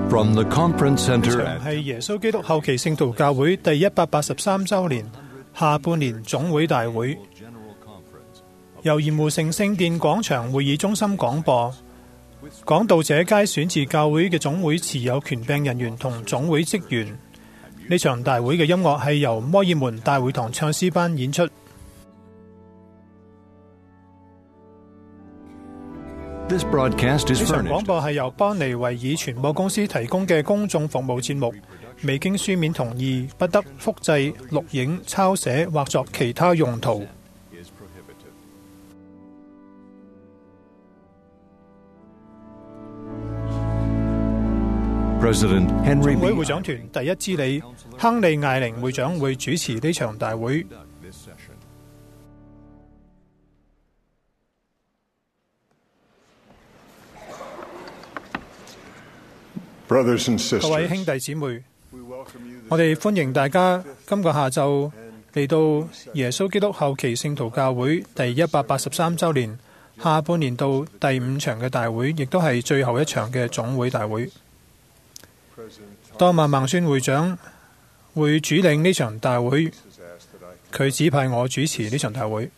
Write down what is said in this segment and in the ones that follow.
From the Conference Center 係耶穌基督後期聖徒教會第183週年下半年總會大會，由鹽湖城聖殿廣場會議中心廣播。講道者皆選自教會嘅總會持有權柄人員同總會職員。呢場大會嘅音樂係由摩爾門大會堂唱詩班演出。 This broadcast is 呢場廣 furnished 播係由邦尼維爾傳播公司提供嘅公眾服務節目，未經書面同意，不得複製、錄影、抄寫或作其他用途。 President Henry 總會 B. 會長團第一支理亨利艾靈會長會主持呢場大會。 Brothers and sisters, 各位兄弟姊妹，我哋歡迎大家今個下晝嚟到耶穌基督後期聖徒教會第183週年下半年度第5場嘅大會，亦都係最後一場嘅總會大會。當麥孟孫會長會主領呢場大會，佢指派我主持呢場大會。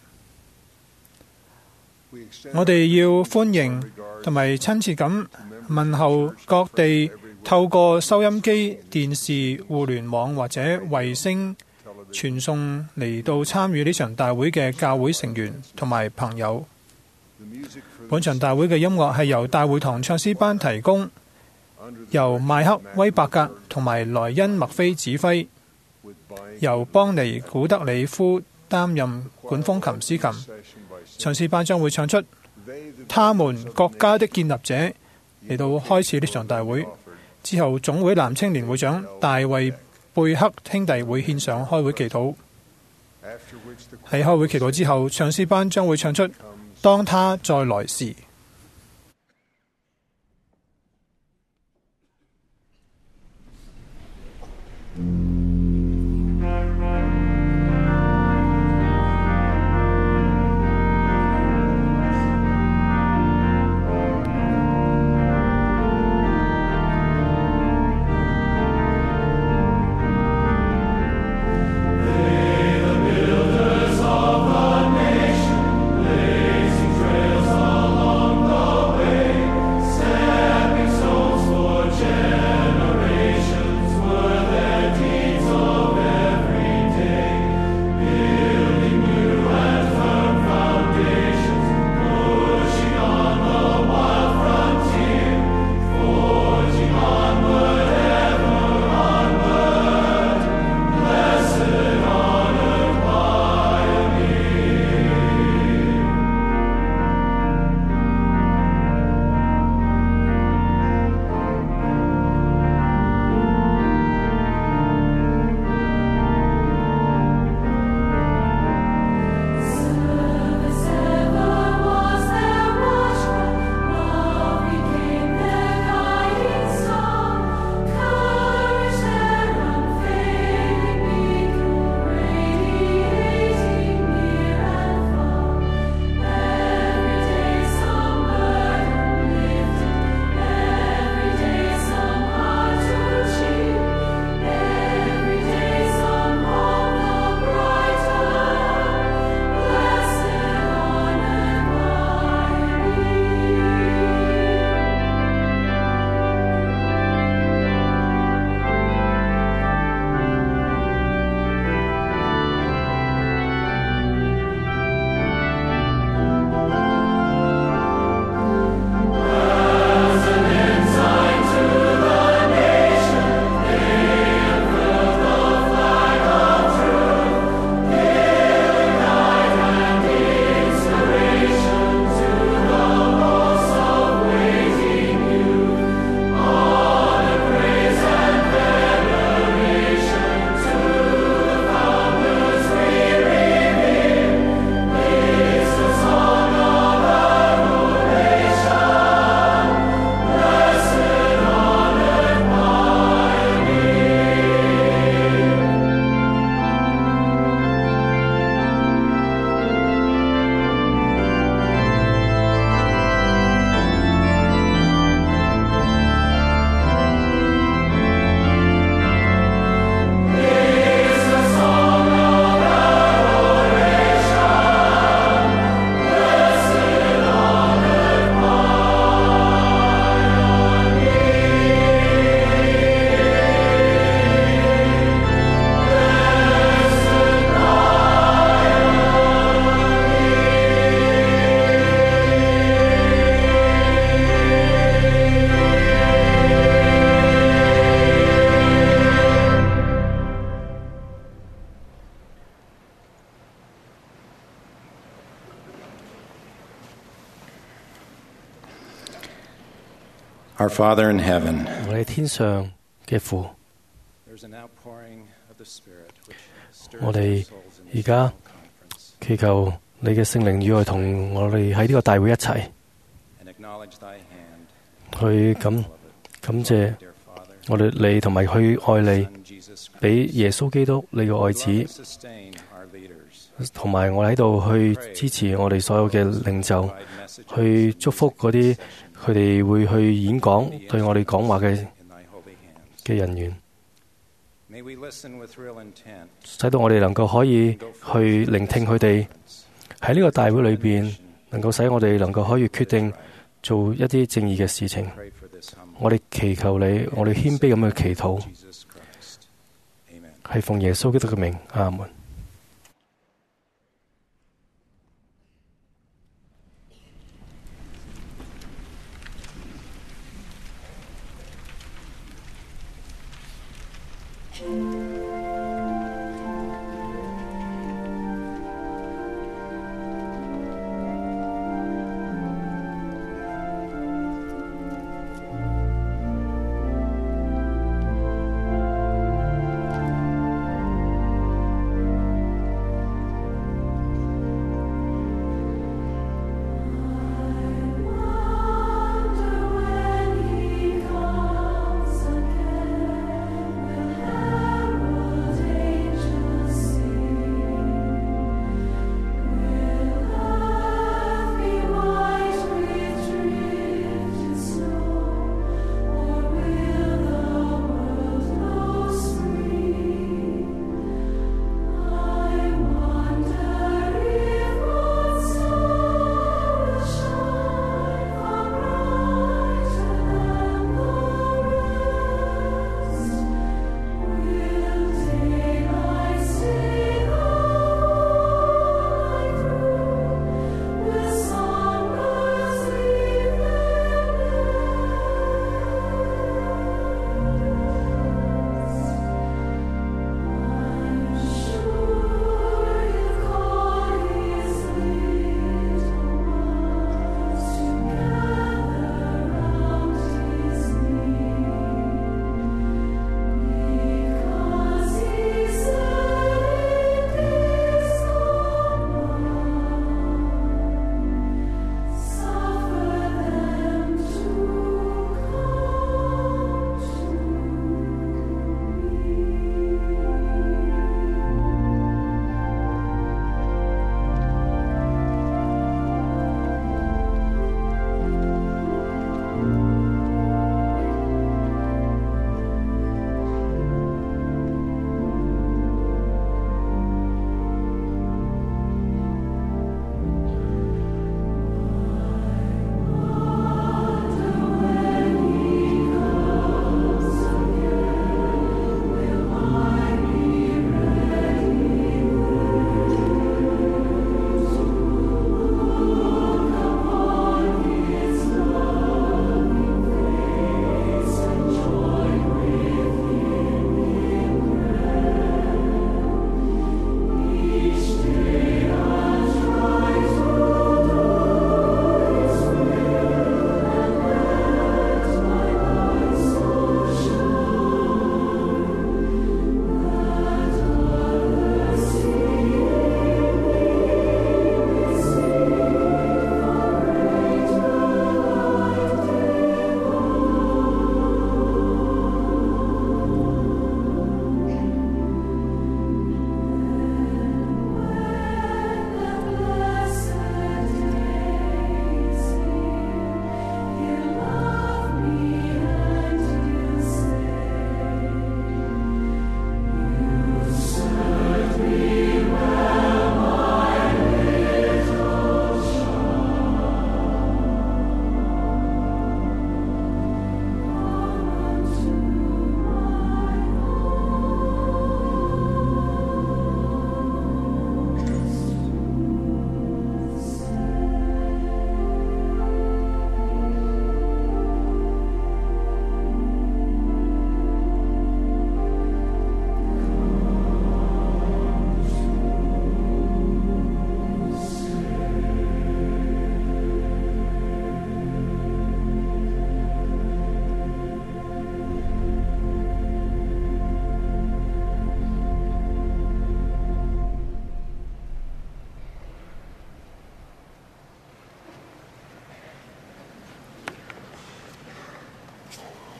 我哋要歡迎同埋親切咁問候各地透過收音機、電視、互聯網或者衛星傳送嚟到參與呢場大會嘅教會成員同埋朋友。本場大會嘅音樂係由大會堂唱詩班提供，由邁克威伯格同埋萊恩麥菲指揮，由邦尼古德里夫擔任管風琴司琴。唱詩班將會唱出他們國家的建立者嚟到開始呢場大會。之後總會男青年會長大衛貝克兄弟會獻上開會祈禱。喺開會祈禱之後，唱詩班將會唱出當他再來時。 Trails along Our Father in heaven, 我哋天上嘅父，我哋而家祈求你嘅聖靈與我同我哋喺呢個大會一齊去感謝我哋你同埋去愛你，俾耶穌基督你嘅愛子，同埋我喺度去支持我哋所有嘅領袖，去祝福嗰啲佢哋會去演講對我哋講話嘅人員，使到我哋能夠可以去聆聽佢哋喺呢個大會裏邊，能夠使我哋能夠可以決定做一啲正義嘅事情。我哋祈求你，我哋謙卑咁去祈禱，係奉耶穌基督嘅名，阿門。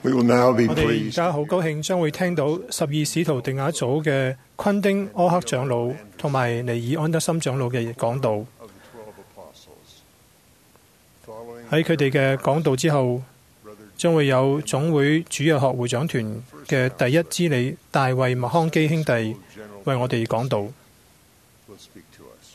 We will now be 我哋而 pleased 家好高興將會聽到12使徒定額組嘅昆丁柯克長老同埋尼爾安德森長老嘅講道。 of the 12 apostles. Following 喺佢哋嘅講道之後，將會有總會主日學會長團嘅第一支理大衛麥康基兄弟為我哋講道。 will speak to us.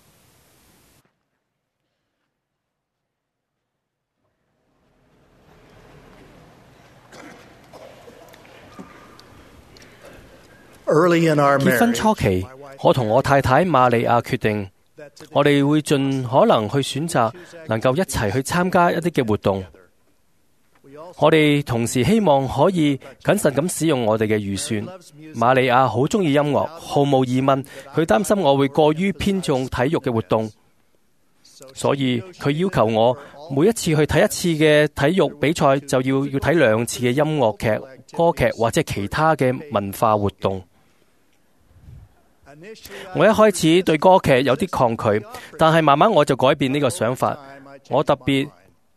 Early in our 結婚 marriage, 初期，我同我太太瑪利亞決定，我哋會盡可能去選擇能夠一齊去參加一啲嘅活動。我哋同時希望可以謹慎咁使用我哋嘅預算。瑪利亞好鍾意音樂，毫無疑問，佢擔心我會過於偏重體育嘅活動，所以佢要求我每一次去睇一次嘅體育比賽，就要睇2次嘅音樂劇、歌劇或者其他嘅文化活動。我一開始對歌劇有啲抗拒，但係慢慢我就改變呢個想法。我特別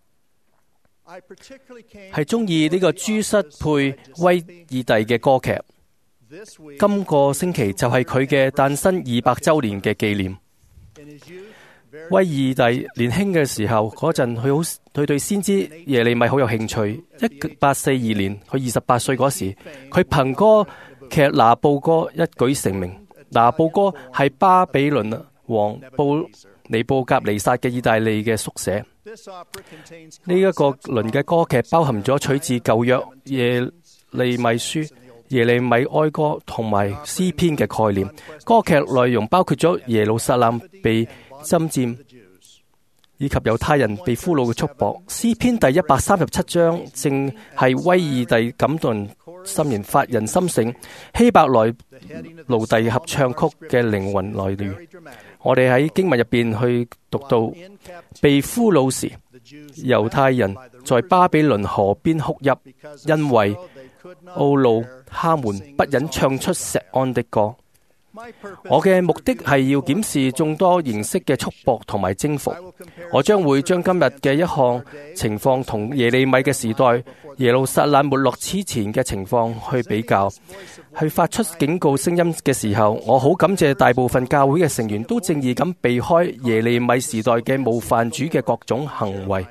係鍾意呢個朱塞佩威爾第嘅歌劇。今個星期就係佢嘅誕生200週年嘅紀念。威爾第年輕嘅時候嗰陣，佢對先知耶利米好有興趣。1842年，佢28歲嗰時，佢憑歌劇《拿布歌》一舉成名。拿布歌係巴比倫王尼布甲尼撒嘅意大利嘅縮寫。呢一個輪嘅歌劇包含咗取自舊約耶利米書、耶利米哀歌同埋詩篇嘅概念。歌劇內容包括咗耶路撒冷被侵佔，以及猶太人被俘虜嘅束縛。詩篇第137章正係威爾第感動心弦、發人心醒希伯來奴隸合唱曲嘅靈魂來源。我哋喺經文入邊去讀到，被俘虜時，猶太人在巴比倫河邊哭泣，因為懊惱他們不忍唱出錫安的歌。我嘅目的係要檢視眾多形式嘅束縛同埋征服。我將會將今日嘅一項情況同耶利米嘅時代耶路撒冷沒落之前嘅情況去比較。去發出警告聲音嘅時候，我好感謝大部分教會嘅成員都正義咁避開耶利米時代嘅冒犯主嘅各種行為。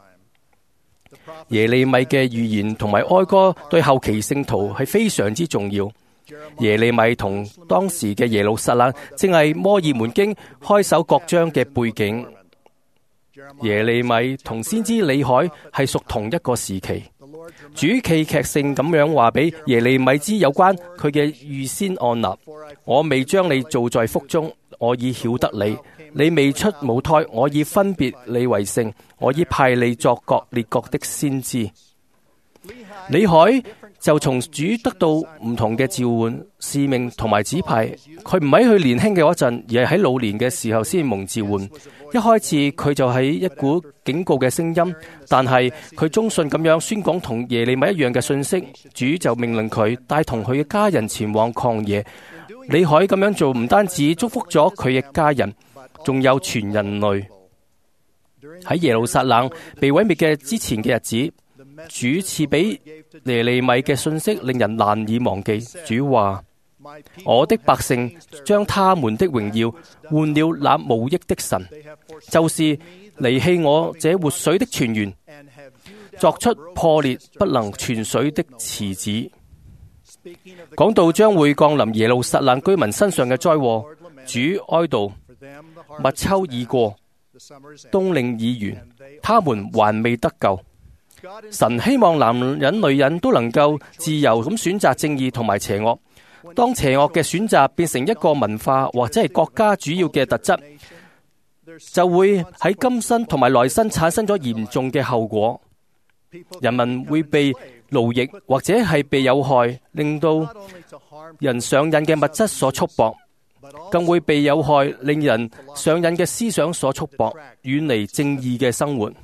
耶利米嘅預言同埋哀歌對後期聖徒係非常之重要。耶利米同當時嘅耶路撒冷正係摩爾門經開首各章嘅背景。耶利米同先知李海係屬同一個時期。主戲劇性咁樣話俾耶利米知有關佢嘅預先按立。我未將你造在腹中，我已曉得你；你未出母胎，我已分別你為聖，我已派你作各列國的先知。李海就從主得到唔同嘅召喚、使命同埋指派。佢唔喺佢年輕嘅嗰陣，而係喺老年嘅時候先蒙召喚。一開始佢就係一股警告嘅聲音，但係佢忠信咁樣宣講同耶利米一樣嘅信息。主就命令佢帶同佢嘅家人前往曠野。李海咁樣做唔單止祝福咗佢嘅家人，仲有全人類。喺耶路撒冷被毀滅嘅之前嘅日子，主賜俾耶利米嘅信息令人難以忘記。主話：我的百姓將他們的榮耀換了那無益的神，就是離棄我這活水的泉源，作出破裂不能存水的池子。講到將會降臨耶路撒冷居民身上嘅災禍，主哀悼：密秋已過，冬令已完，他們還未得救。神希望男人女人都能夠自由咁選擇正義同埋邪惡。當邪惡嘅選擇變成一個文化或者係國家主要嘅特質，就會喺今生同埋來生產生咗嚴重嘅後果。人民會被奴役或者係被有害，令到人上癮嘅物質所束縛，更會被有害令人上癮嘅思想所束縛，遠離正義嘅生活。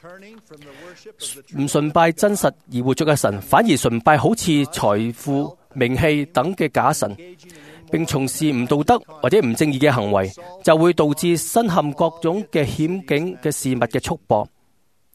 唔崇拜真實而活着嘅神，反而崇拜好似財富、名氣等嘅假神，並從事唔道德或者唔正義嘅行為，就會導致身陷各種嘅險境嘅事物嘅束縛。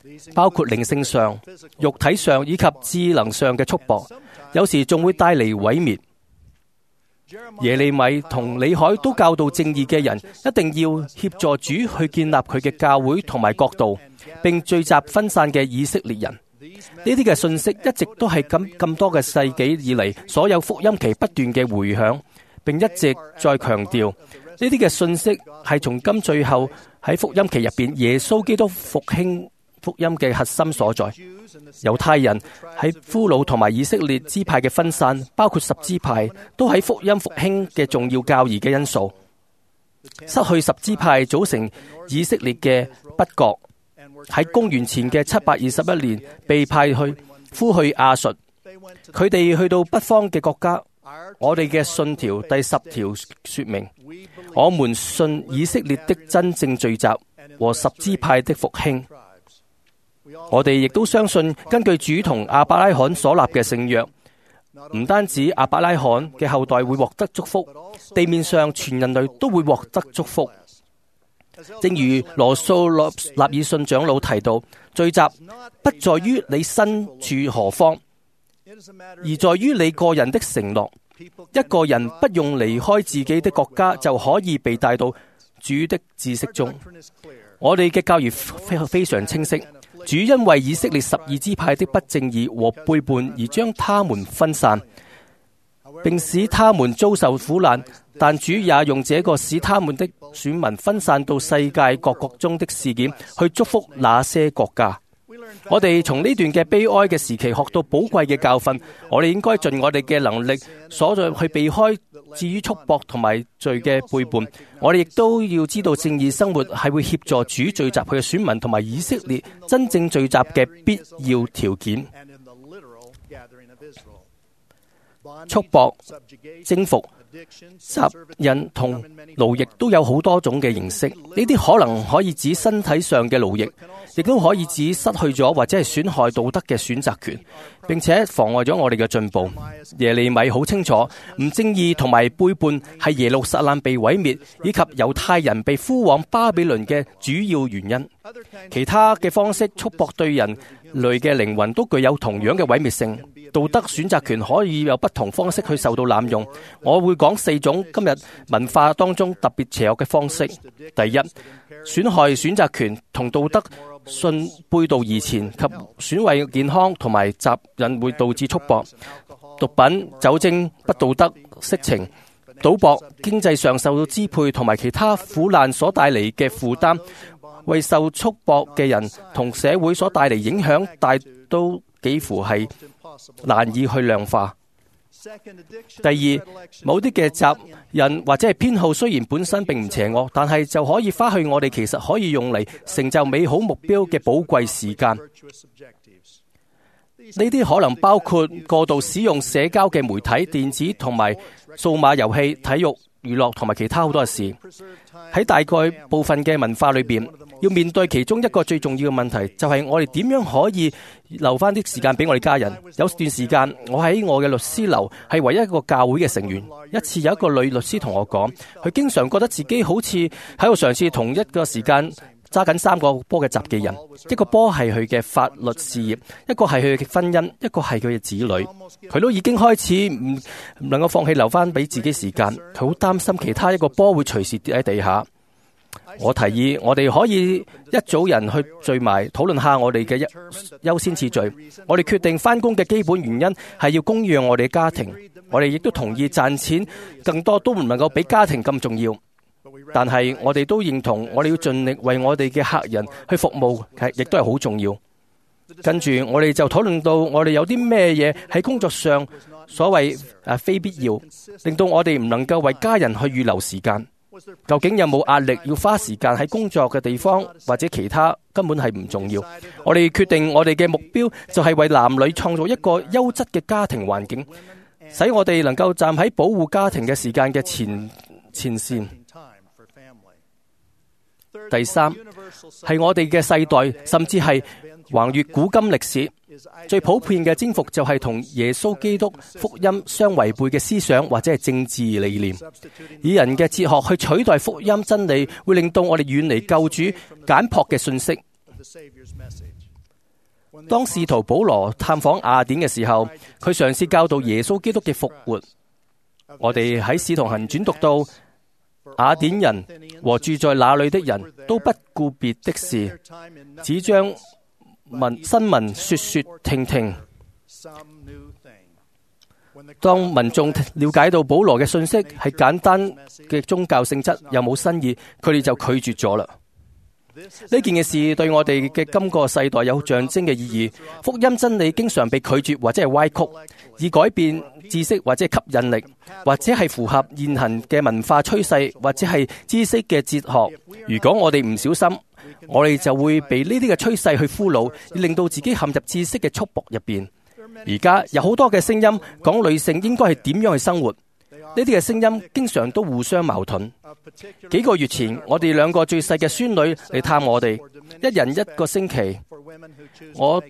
包括靈性上、肉體上以及智能上嘅束縛，有時仲會帶嚟毀滅。耶利米同李海都教導正義嘅人一定要協助主去建立佢嘅教會同埋國度，並聚集分散嘅以色列人。呢啲嘅信息一直都係咁多嘅世紀以嚟，所有福音期不斷嘅回響，並一直在強調呢啲嘅信息係從今最後喺福音期入邊耶穌基督復興福音嘅核心所在。猶太人喺俘虜同埋以色列支派嘅分散，包括10支派，都喺福音復興嘅重要教義嘅因素。失去10支派組成以色列嘅北國，喺公元前嘅721年被派去呼去亞述，佢哋去到北方嘅國家。我哋嘅信條第10條說明，我們信以色列的真正聚集和10支派的復興。我哋亦都相信，根據主同亞伯拉罕所立嘅聖約，唔單止亞伯拉罕嘅後代會獲得祝福，地面上全人類都會獲得祝福。正如羅素納爾遜長老提到，聚集不在於你身處何方，而在於你個人的承諾。一個人不用離開自己的國家，就可以被帶到主的知識中。我哋嘅教義非常清晰，主因為以色列12支派的不正義和背叛而將他們分散，並使他們遭受苦難，但主也用這個使他們的選民分散到世界各國中的事件去祝福那些國家。我哋從呢段嘅悲哀嘅時期學到寶貴嘅教訓，我哋應該盡我哋嘅能力所在去避開至於束縛同埋罪嘅背叛。我哋亦都要知道正義生活係會協助主聚集佢嘅選民同埋以色列真正聚集嘅必要條件。束縛、征服、責任同奴役都有好多種嘅形式，呢啲可能可以指身體上嘅奴役，亦都可以指失去咗或者係損害道德嘅選擇權，並且妨礙咗我哋嘅進步。耶利米好清楚，唔正義同埋背叛係耶路撒冷被毀滅以及猶太人被呼往巴比倫嘅主要原因。其他嘅方式束縛對人類嘅靈魂都具有同樣嘅毀滅性。道德選擇權可以有不同方式去受到濫用。我會講4種今日文化當中特別邪惡嘅方式。第一，損害選擇權同道德信背道而馳及損壞健康同埋責任會導致束縛。毒品、酒精、不道德、色情、賭博、經濟上受到支配同埋其他苦難所帶嚟嘅負擔，為受束縛嘅人同社會所帶嚟影響，大都幾乎係難以去量化。第二，某啲嘅責任或者係偏好雖然本身並唔邪惡，但係就可以花去我哋其實可以用嚟成就美好目標嘅寶貴時間。呢啲可能包括過度使用社交嘅媒體、電子同埋數碼遊戲、體育娛樂同埋其他好多嘅事。喺大概部分嘅文化裏邊，要面對其中一個最重要嘅問題，就係我哋點樣可以留翻啲時間俾我哋家人。有段時間，我喺我嘅律師樓係唯一一個教會嘅成員。一次有一個女律師同我講，佢經常覺得自己好似喺度嘗試同一個時間揸緊3個波嘅雜技人，一個波係佢嘅法律事業，一個係佢嘅婚姻，一個係佢嘅子女。佢都已經開始唔能夠放棄留翻俾自己時間，佢好擔心其他一個波會隨時跌喺地下。我提議我哋可以一組人去聚埋討論下我哋嘅優先次序。我哋決定返工嘅基本原因係要供養我哋嘅家庭。我哋亦都同意賺錢更多都唔能夠比家庭咁重要。但係我哋都認同，我哋要盡力為我哋嘅客人去服務，亦都係好重要。跟住我哋就討論到，我哋有啲咩嘢喺工作上所謂非必要，令到我哋唔能夠為家人去預留時間。究竟有冇壓力要花時間喺工作嘅地方，或者其他根本係唔重要。我哋決定我哋嘅目標就係為男女創造一個優質嘅家庭環境，使我哋能夠站喺保護家庭嘅時間嘅前線。第三，係我哋嘅世代，甚至係橫越古今歷史，最普遍嘅征服就係同耶穌基督福音相違背嘅思想或者係政治理念。以人嘅哲學去取代福音真理，會令到我哋遠離救主簡樸嘅信息。 當使徒保羅探訪雅典嘅時候，佢嘗試教導耶穌基督嘅復活。我哋喺《使徒行傳》讀到，雅典人和住在那裏的人都不顧別的事，只將新聞說聽聽。當民眾了解到保羅嘅信息係簡單嘅宗教性質，又冇新意，佢哋就拒絕咗啦。呢件嘅事對我哋嘅今個世代有象徵嘅意義。福音真理經常被拒絕或者係歪曲，以改變知識或者係吸引力，或者係符合現行嘅文化趨勢，或者係知識嘅哲學。如果我哋唔小心，我哋就會被呢啲嘅趨勢去俘虜，而令到自己陷入知識嘅束縛入邊。而家有好多嘅聲音講女性應該係點樣去生活，呢啲嘅聲音經常都互相矛盾。幾個月前，我哋兩個最細嘅孫女嚟探我哋，一人一個星期。我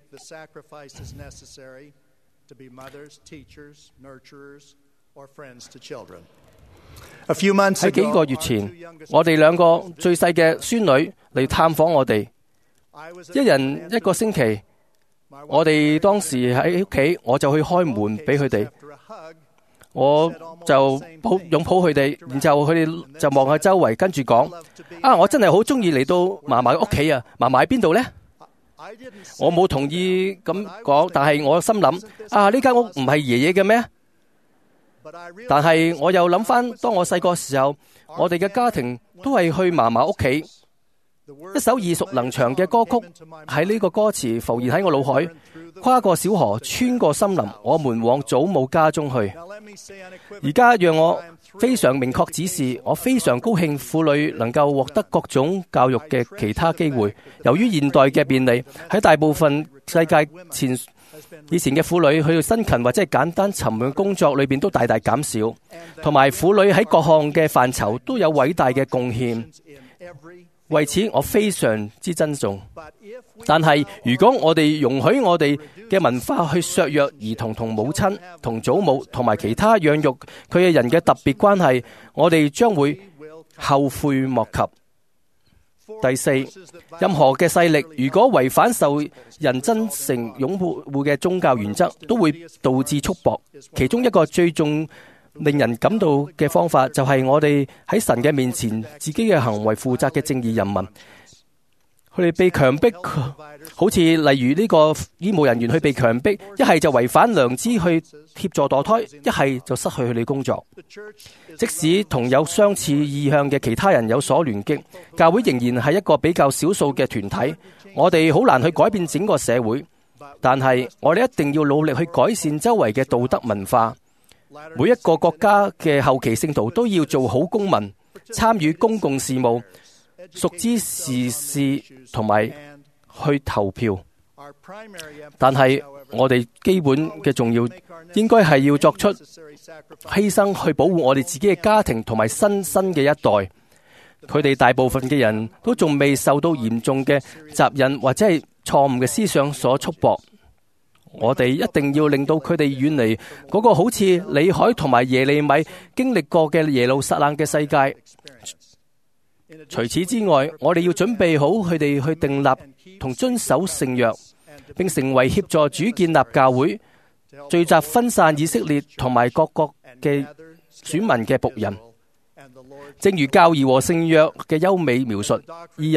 喺幾個月前，我哋兩個最細嘅孫女嚟探訪我哋，一人一個星期。我哋當時喺屋企，我就去開門俾佢哋，我就擁抱佢哋，然之後佢哋就望下周圍，跟住講：我真係好中意嚟到嫲嫲嘅屋企啊！嫲嫲喺邊度呢？我冇同意咁講，但係我心諗：呢間屋唔係爺爺嘅咩？但係我又諗翻，當我細個時候，我哋嘅家庭都係去嫲嫲屋企。一首耳熟能詳嘅歌曲喺呢個歌詞浮現喺我腦海，跨過小河，穿過森林，我們往祖母家中去。而家讓我非常明確指示，我非常高興婦女能夠獲得各種教育嘅其他機會。由於現代嘅便利，喺大部分世界以前嘅婦女去到辛勤或者係簡單沉悶嘅工作裏邊都大大減少，同埋婦女喺各項嘅範疇都有偉大嘅貢獻。為此，我非常之珍重。但係，如果我哋容許我哋嘅文化去削弱兒童同母親、同祖母同埋其他養育佢嘅人嘅特別關係，我哋將會後悔莫及。第四，任何嘅勢力如果違反受人真誠擁護嘅宗教原則，都會導致束縛。其中一個最令人感到嘅方法，就係我哋喺神嘅面前自己嘅行為負責嘅正義人民，佢哋被強迫，好似例如呢個醫務人員去被強迫，一係就違反良知去協助墮胎，一係就失去佢哋工作。即使同有相似意向嘅其他人有所聯結，教會仍然係一個比較少數嘅團體，我哋好難去改變整個社會，但係我哋一定要努力去改善周圍嘅道德文化。每一個國家嘅後期聖徒都要做好公民，參與公共事務，熟知時事同埋去投票。但係我哋基本嘅重要應該係要作出犧牲去保護我哋自己嘅家庭同埋新生嘅一代。佢哋大部分嘅人都仲未受到嚴重嘅責任或者係錯誤嘅思想所束縛。我哋一定要令到佢哋遠離嗰個好似李海同埋耶利米經歷過嘅耶路撒冷嘅世界。除此之外，我哋要準備好佢哋去訂立同遵守聖約，並成為協助主建立教會、聚集分散以色列同埋各國嘅選民嘅僕人。正如教義和聖約嘅優美描述，二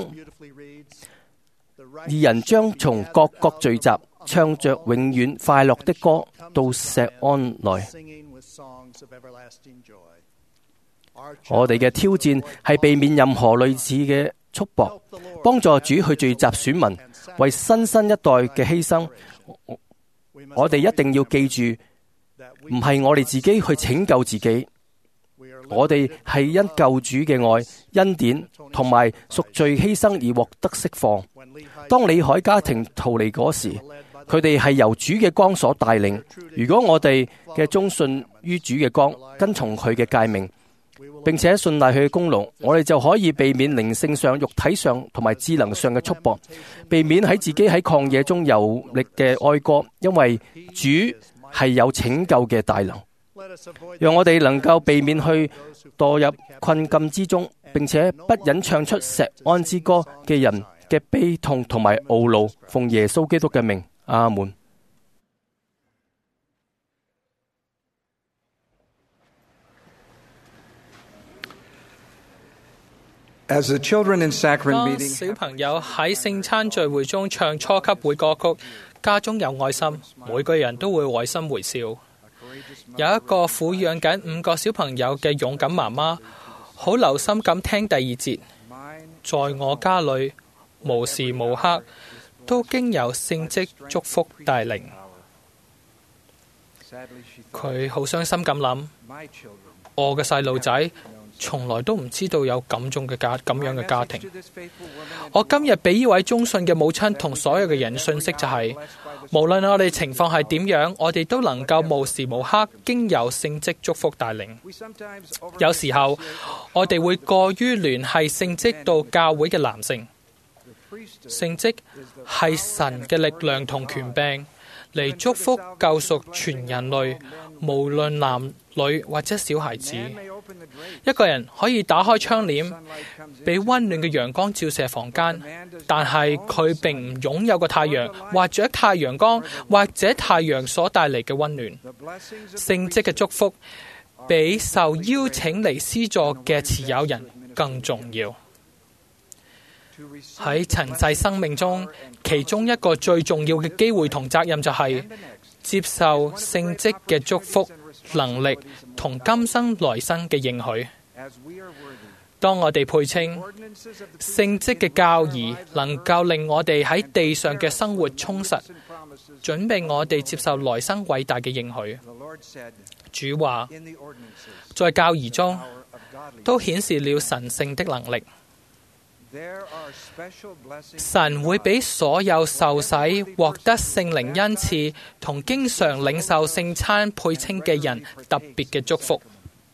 人將從各國聚集，唱着永遠快樂的歌到錫安來。我哋嘅挑戰係避免任何類似嘅束縛，幫助主去聚集選民，為新生一代嘅犧牲。我哋一定要記住，唔係我哋自己去拯救自己，我哋係因救主嘅愛、恩典同埋贖罪犧牲而獲得釋放。當李海家庭逃離嗰時，佢哋係由主嘅光所帶領。如果我哋嘅忠信於主嘅光，跟從佢嘅誡命，並且信賴佢嘅功勞，我哋就可以避免靈性上、肉體上同埋智能上嘅束縛，避免喺自己喺曠野中遊歷嘅哀歌，因為主係有拯救嘅大能。讓我哋能夠避免去墮入困境之中，並且不忍唱出錫安之歌嘅人嘅悲痛同埋懊惱，奉耶穌基督嘅名，阿門。 As the children in sacrament 當 meeting 小朋友喺聖餐聚會中唱初級會歌曲，家中有愛心，每個人都會會心微笑。有一個撫養緊5個小朋友嘅勇敢媽媽，好留心咁聽第2節。在我家裏，無時無刻都經有聖蹟祝福帶領。佢好傷心咁諗，我嘅細路仔從來都唔知道有咁樣嘅家庭。我今日俾呢位忠信嘅母親同所有嘅人信息就係，無論我哋情況係點樣，我哋都能夠無時無刻經由聖蹟祝福帶領。有時候我哋會過於聯繫聖蹟到教會嘅男性。聖蹟係神嘅力量同權柄嚟祝福救贖全人類，無論男女或者小孩子。一個人可以打開窗簾，俾溫暖嘅陽光照射房間，但係佢並唔擁有個太陽，或者太陽光，或者太陽所帶嚟嘅溫暖。聖蹟嘅祝福比受邀請嚟施助嘅持有人更重要。喺塵世生命中，其中一個最重要嘅機會同責任就係接受聖蹟嘅祝福、能力同今生來生嘅應許。當我哋配稱聖蹟嘅教義能夠令我哋喺地上嘅生活充實，準備我哋接受來生偉大嘅應許。主話，在教義中都顯示了神聖的能力。神會俾所有受洗、獲得聖靈恩賜同經常領受聖餐配稱嘅人特別嘅祝福。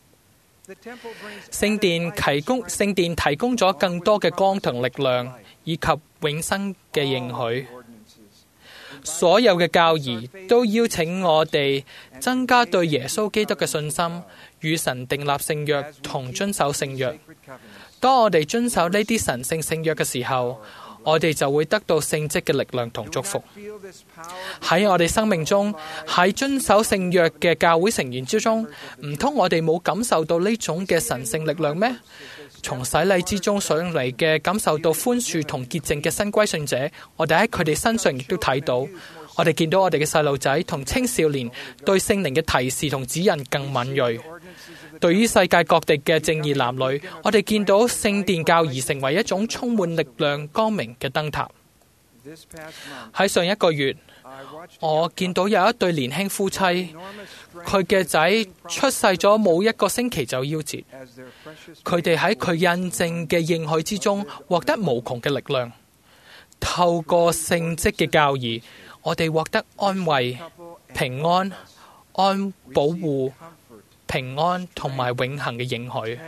聖殿提供咗更多嘅光同力量，以及永生嘅應許。所有嘅教義都邀請我哋增加對耶穌基督嘅信心，與神訂立聖約同遵守聖約。當我哋遵守呢啲神聖聖約嘅時候，我哋就會得到聖蹟嘅力量同祝福。喺我哋生命中，喺遵守聖約嘅教會成員之中，唔通我哋冇感受到呢種嘅神聖力量咩？從洗禮之中上嚟嘅感受到寬恕同潔淨嘅新歸信者，我哋喺佢哋身上亦都睇到。我哋見到我哋嘅細路仔同青少年對聖靈嘅提示同指引更敏銳。對於世界各地嘅正義男女，我哋見到聖殿教義成為一種充滿力量、光明嘅燈塔。喺上一個月，我見到有一對年輕夫妻，佢嘅仔出世咗冇1個星期就夭折。佢哋喺佢印證嘅應許之中獲得無窮嘅力量。透過聖蹟嘅教義，我哋獲得安慰、平安、保護、平安同埋永恆嘅應許。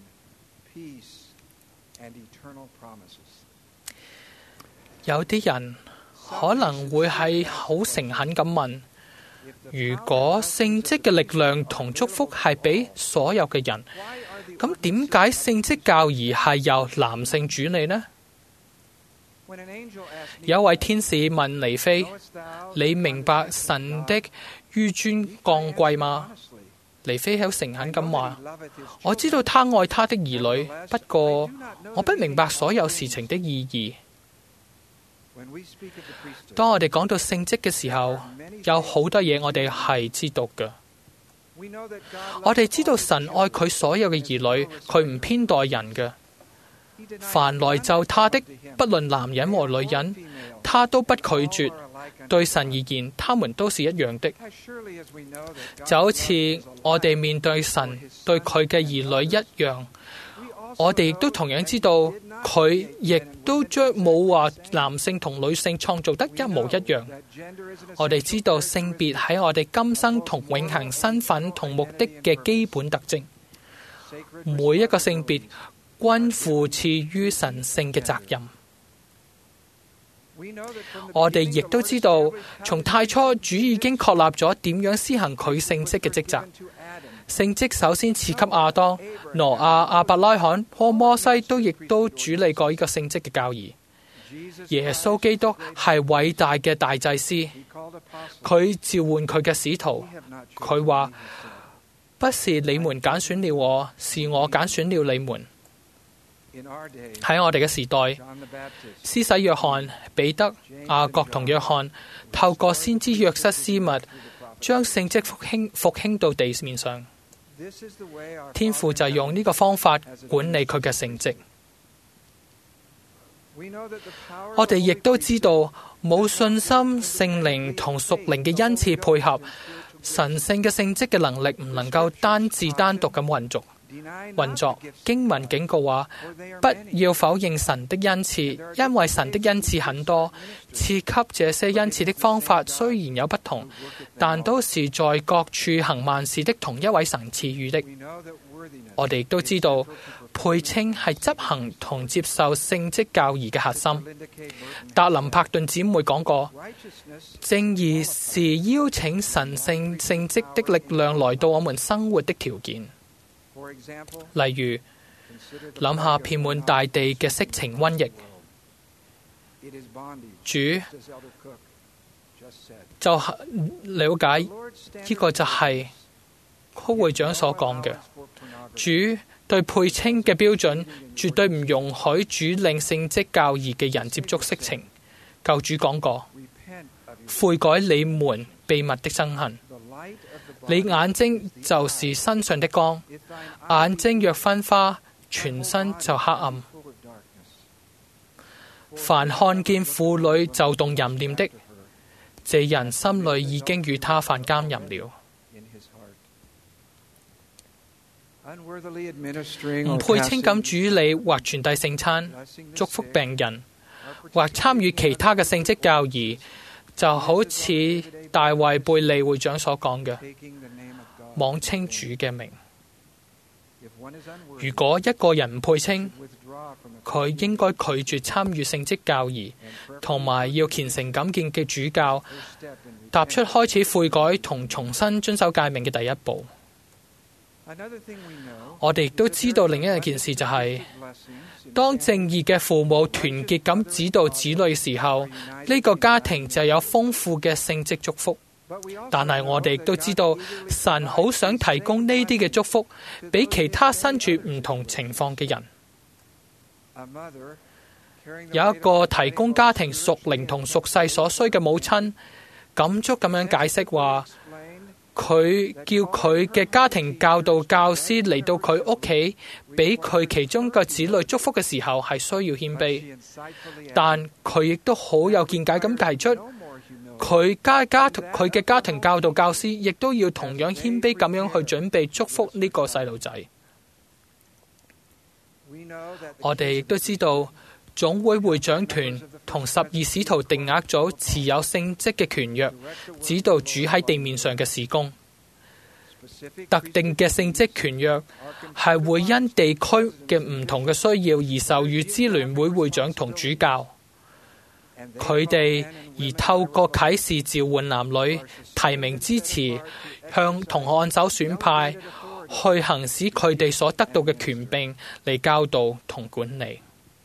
有啲人可能會係好誠懇咁問，如果聖蹟嘅力量同祝福係俾所有嘅人，咁點解聖蹟教義係由男性主理呢？有位天使問尼菲：你明白神的紆尊降貴嗎？尼菲好誠懇咁話：我知道他愛他的兒女，不過我不明白所有事情的意義。當我哋講到聖蹟嘅時候，有好多嘢我哋係知道嘅。我哋知道神愛佢所有嘅兒女，佢唔偏待人嘅。凡來就他的，不論男人和女人，他都不拒絕。對神而言，他們都是一樣的。就好似我哋面對神對佢嘅兒女一樣，我哋亦都同樣知道佢亦都將冇話男性同女性創造得一模一樣。我哋知道性別喺我哋今生同永恆身份同目的嘅基本特徵。每一個性別均負賜於神聖嘅責任。我哋亦都知道，從太初主已經確立咗點樣施行佢聖職嘅職責。聖職首先賜給亞當、挪亞、亞伯拉罕、摩西都亦都主理過呢個聖職嘅教義。 耶穌基督係偉大嘅大祭司，佢召喚佢嘅使徒，佢話：不是你們揀選了我，是我揀選了你們。喺我哋嘅時代，施洗約翰、彼得、雅各同約翰透過先知約瑟斯密，將聖職復興到地面上。天父就用呢個方法管理佢嘅聖職。我哋亦都知道，冇信心、聖靈同屬靈嘅恩賜配合，神聖嘅聖職嘅能力唔能夠單獨咁運作。經文警告話：不要否認神的恩賜，因為神的恩賜很多，賜給這些恩賜的方法雖然有不同，但都是在各處行萬事的同一位神賜予的。我哋亦都知道，配稱係執行同接受聖職教義嘅核心。達林柏頓姊妹講過，正義是邀請神聖聖職的力量來到我們生活的條件。例如，諗下遍滿大地嘅色情瘟疫，主就了解呢個就係區會長所講嘅。主對配稱嘅標準絕對唔容許主領聖職教義嘅人接觸色情。救主講過：悔改你們秘密的憎恨。你眼睛就是身上的光，眼睛若昏花，全身就黑暗。凡看見婦女就動淫念的，這人心裏已經與他犯奸淫了。唔配稱咁主理或傳遞聖餐、祝福病人或參與其他嘅聖職教義，就好似大衛貝利會長所講嘅，妄稱主嘅名。如果一個人唔配稱，佢應該拒絕參與聖職教義，同埋要虔誠咁敬嘅主教，踏出開始悔改同重新遵守誡命嘅第一步。我哋亦都知道另一件事就係，當正義嘅父母團結咁指導子女嘅時候，呢個家庭就有豐富嘅聖職祝福。但係我哋亦都知道，神好想提供呢啲嘅祝福俾其他身處唔同情況嘅人。有一個提供家庭屬靈同屬世所需嘅母親，感觸咁樣解釋話，佢叫佢嘅家庭教導教師嚟到佢屋企，俾佢其中個子女祝福嘅時候係需要謙卑，但佢亦都好有見解咁提出，佢嘅家庭教導教師亦都要同樣謙卑咁樣去準備祝福呢個細路仔。我哋亦都知道，總會會長團同12使徒定額組持有聖職嘅權約，指導主喺地面上嘅事工。特定嘅聖職權約係會因地區嘅唔同嘅需要而授予支聯會會長同主教。佢哋而透過啟示召喚男女，提名支持，向同按手選派，去行使佢哋所得到嘅權柄嚟教導同管理。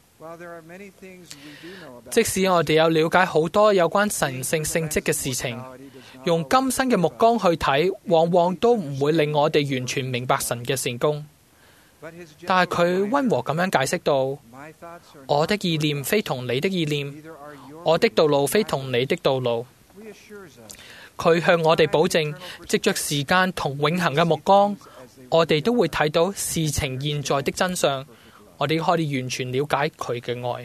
即使我哋有了解好多有關神聖聖職嘅事情，用今生嘅目光去睇，往往都唔會令我哋完全明白神嘅善功。但係佢溫和咁樣解釋到，我的意念非同你的意念，我的道路非同你的道路。佢向我哋保證，藉着時間同永恆嘅目光，我哋都會睇到事情現在的真相，我哋可以完全了解佢嘅愛。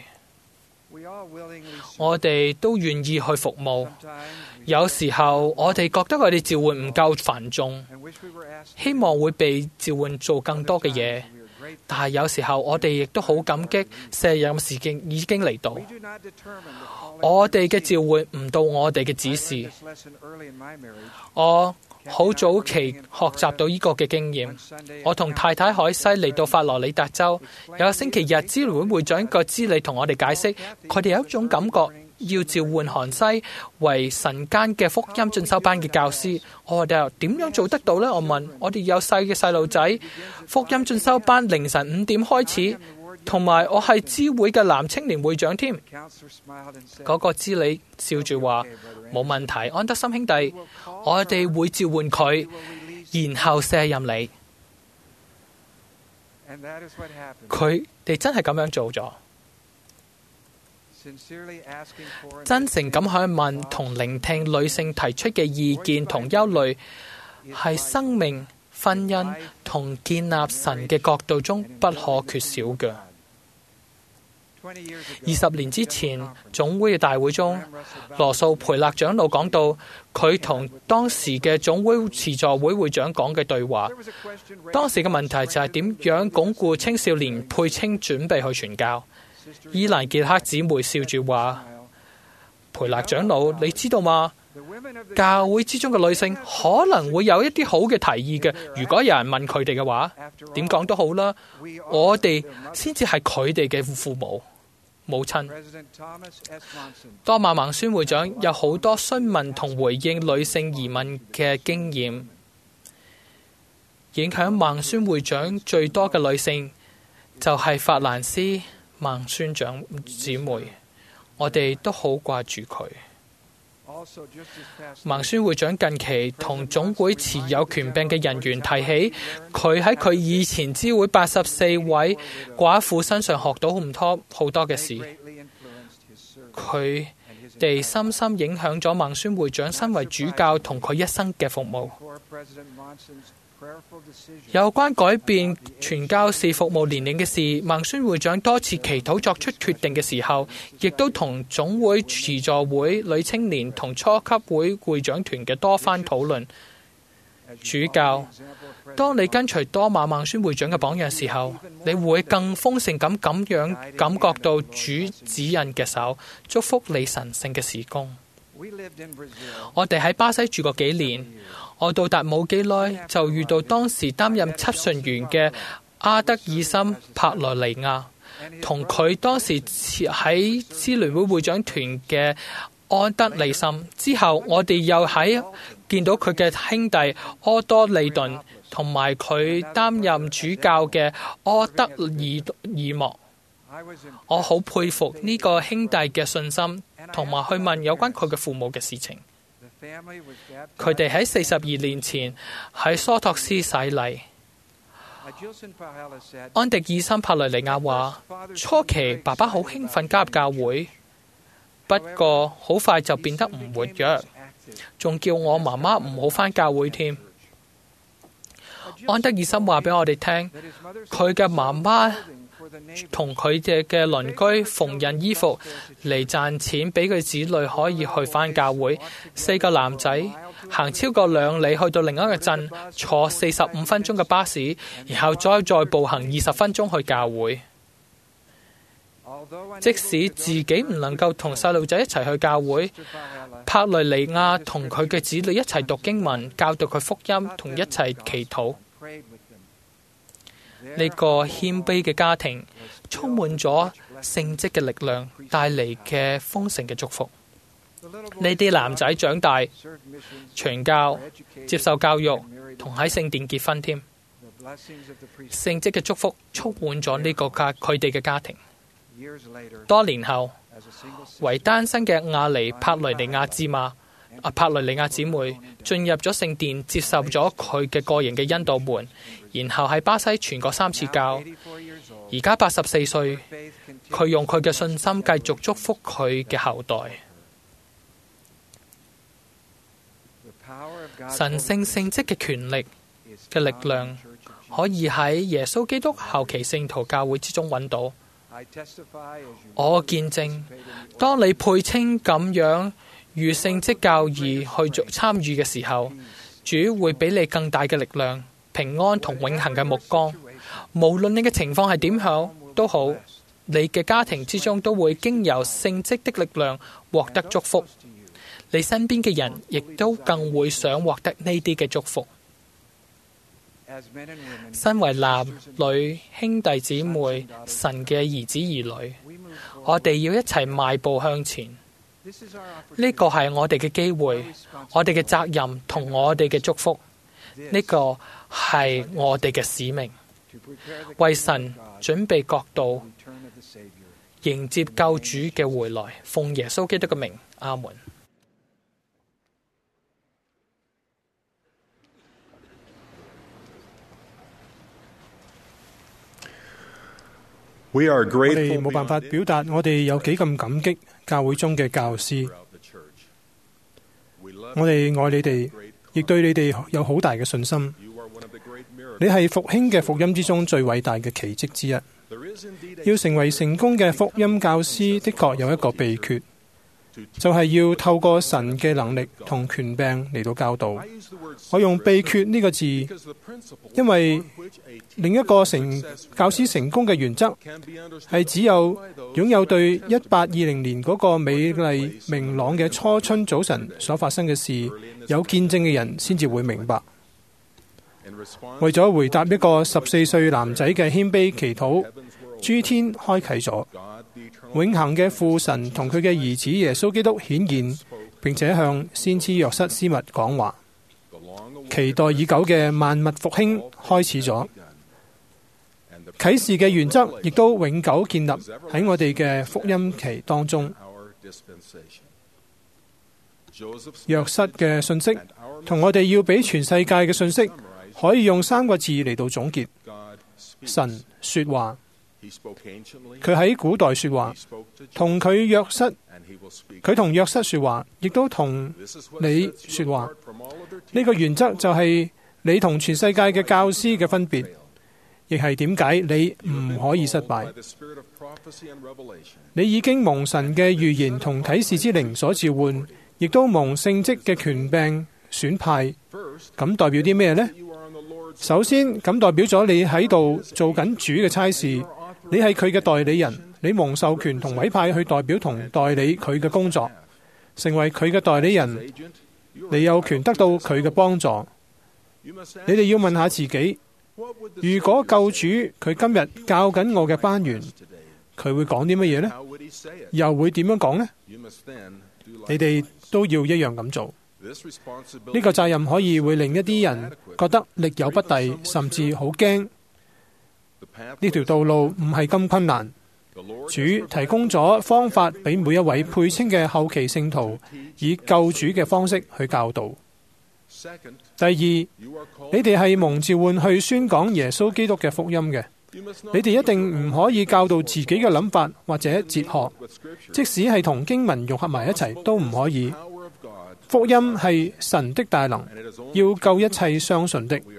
我哋都願意去服務。有時候我哋覺得我哋召喚唔夠繁重，希望會被召喚做更多嘅嘢。但係有時候我哋亦都好感激卸任時間已經嚟到。我哋嘅召喚唔到我哋嘅指示。我好早期學習到呢個嘅經驗。我同太太海西嚟到法羅里達州，有個星期日，支聯會會長個知理同我哋解釋，佢哋有一種感覺要召喚韓西為晨間嘅福音進修班嘅教師。我哋又點樣做得到呢？我問，我哋有細嘅細路仔，福音進修班凌晨5點開始， 同埋我係支會嘅男青年會長添。嗰個支理笑住話：冇問題，安德森兄弟，我哋會召喚佢，然後卸任你。佢哋真係咁樣做咗。真誠咁去問同聆聽女性提出嘅意見同憂慮，係生命、婚姻同建立神嘅國度中不可缺少嘅。20年之前，總會嘅大會中，羅素培勒長老講到佢同當時嘅總會慈助會會長講嘅對話。當時嘅問題就係點樣鞏固青少年配青準備去傳教。伊蘭傑克姊妹笑住話：培勒長老，你知道嗎？教會之中嘅女性可能會有一啲好嘅提議嘅。如果有人問佢哋嘅話，點講都好啦，我哋先至係佢哋嘅父母、母親。多馬孟孫會長有好多詢問同回應女性疑問嘅經驗。影響孟孫會長最多嘅女性就係法蘭斯孟孫長姊妹，我哋都好掛住佢。孟孫會長近期同總會持有權柄嘅人員提起，佢喺佢以前支會84位寡婦身上學到好多嘅事。佢哋深深影響咗孟孫會長身為主教同佢一生嘅服務。有關改變傳教士服務年齡嘅事，孟孫會長多次祈禱作出決定嘅時候，亦都同總會慈助會女青年同初級會會長團嘅多番討論。主教，當你跟隨多馬孟孫會長嘅榜樣時候，你會更豐盛咁樣感覺到主指引嘅手，祝福你神聖嘅事工。我哋喺巴西住過幾年，我到達冇幾耐就遇到當時擔任執信員嘅阿德爾森帕萊尼亞，同佢當時喺支聯會會長團嘅安德利森。之後我哋又見到佢嘅兄弟柯多利頓，同埋佢擔任主教嘅柯德爾莫。我好佩服呢個兄弟嘅信心，同埋去問有關佢嘅父母嘅事情。佢哋喺42年前喺蘇托斯洗禮。安迪爾森帕雷尼亞話：初期爸爸好興奮加入教會，不過好快就變得唔活躍，仲叫我媽媽唔好返教會添。安德爾森話俾我哋聽，佢嘅媽媽同佢哋嘅鄰居縫紉衣服嚟賺錢，俾佢子女可以去返教會。4個男仔行超過2里去到另一個鎮，坐45分鐘嘅巴士，然後再步行20分鐘去教會。即使自己唔能夠同細路仔一齊去教會，帕雷尼亞同佢嘅子女一齊讀經文，教導佢福音，同一齊祈禱。呢個謙卑嘅家庭充滿咗聖職嘅力量，帶嚟嘅豐盛嘅祝福。呢啲男仔長大、傳教、接受教育，同喺聖殿結婚添。聖職嘅祝福充滿咗呢個佢哋嘅家庭。多年後，為單身嘅亞尼帕雷尼亞帕雷尼亞姊妹進入咗聖殿，接受咗佢嘅個人嘅恩導門，然後喺巴西傳過3次教。而家84歲，佢用佢嘅信心繼續祝福佢嘅後代。神聖聖職嘅權力嘅力量，可以喺耶穌基督後期聖徒教會之中揾到。我見證，當你配稱咁樣與聖職教義去做參與嘅時候，主會俾你更大嘅力量、平安同永恆嘅目光。無論你嘅情況係點樣都好，你嘅家庭之中都會經由聖職的力量獲得祝福。你身邊嘅人亦都更會想獲得呢啲嘅祝福。身為男女兄弟姊妹、神嘅兒子兒女，我哋要一齊邁步向前。呢個係我哋嘅機會，我哋嘅責任同我哋嘅祝福。呢個係我哋嘅使命，為神準備國度迎接救主嘅回來。奉耶穌基督嘅名，阿門。 我哋冇辦法表達我哋有幾咁感激教會中嘅教師。我哋愛你哋，亦對你哋有好大嘅信心。你係復興嘅福音之中最偉大嘅奇蹟之一。要成為成功嘅福音教師，的確有一個秘訣，就係要透過神嘅能力同權柄嚟到教導。我用秘訣呢個字，因為另一個教師成功嘅原則係只有擁有對1820年嗰個美麗明朗嘅初春早晨所發生嘅事有見證嘅人先至會明白。為咗回答一個14歲男仔嘅謙卑祈禱，諸天開啟咗，永恆嘅父神同佢嘅兒子耶穌基督顯現，並且向先知約瑟斯密講話。期待已久嘅萬物復興開始咗，啟示嘅原則亦都永久建立喺我哋嘅福音期當中。約瑟嘅信息同我哋要俾全世界嘅信息，可以用3個字嚟到總結：神說話。佢喺古代說話，同佢同約瑟說話，亦都同你說話。呢個原則就係你同全世界嘅教師嘅分別，亦係點解你唔可以失敗。你已經蒙神嘅預言同啟示之靈所召喚，亦都蒙聖職嘅權柄選派。咁代表啲咩呢？首先，咁代表咗你喺度做緊主嘅差事，你係佢嘅代理人，你蒙授權同委派去代表同代理佢嘅工作，成為佢嘅代理人，你有權得到佢嘅幫助。你哋要問下自己，如果救主佢今日教緊我嘅班員，佢會講啲乜嘢呢？又會點樣講呢？你哋都要一樣咁做。呢個責任可以會令一啲人覺得力有不逮，甚至好驚。呢條道路唔係咁困難，主提供咗方法俾每一位配稱嘅後期聖徒，以救主嘅方式去教導。第二，你哋係蒙召喚去宣講耶穌基督嘅福音嘅，你哋一定唔可以教導自己嘅諗法或者哲學，即使係同經文融合埋一齊都唔可以。福音係神的大能，要救一切相信的。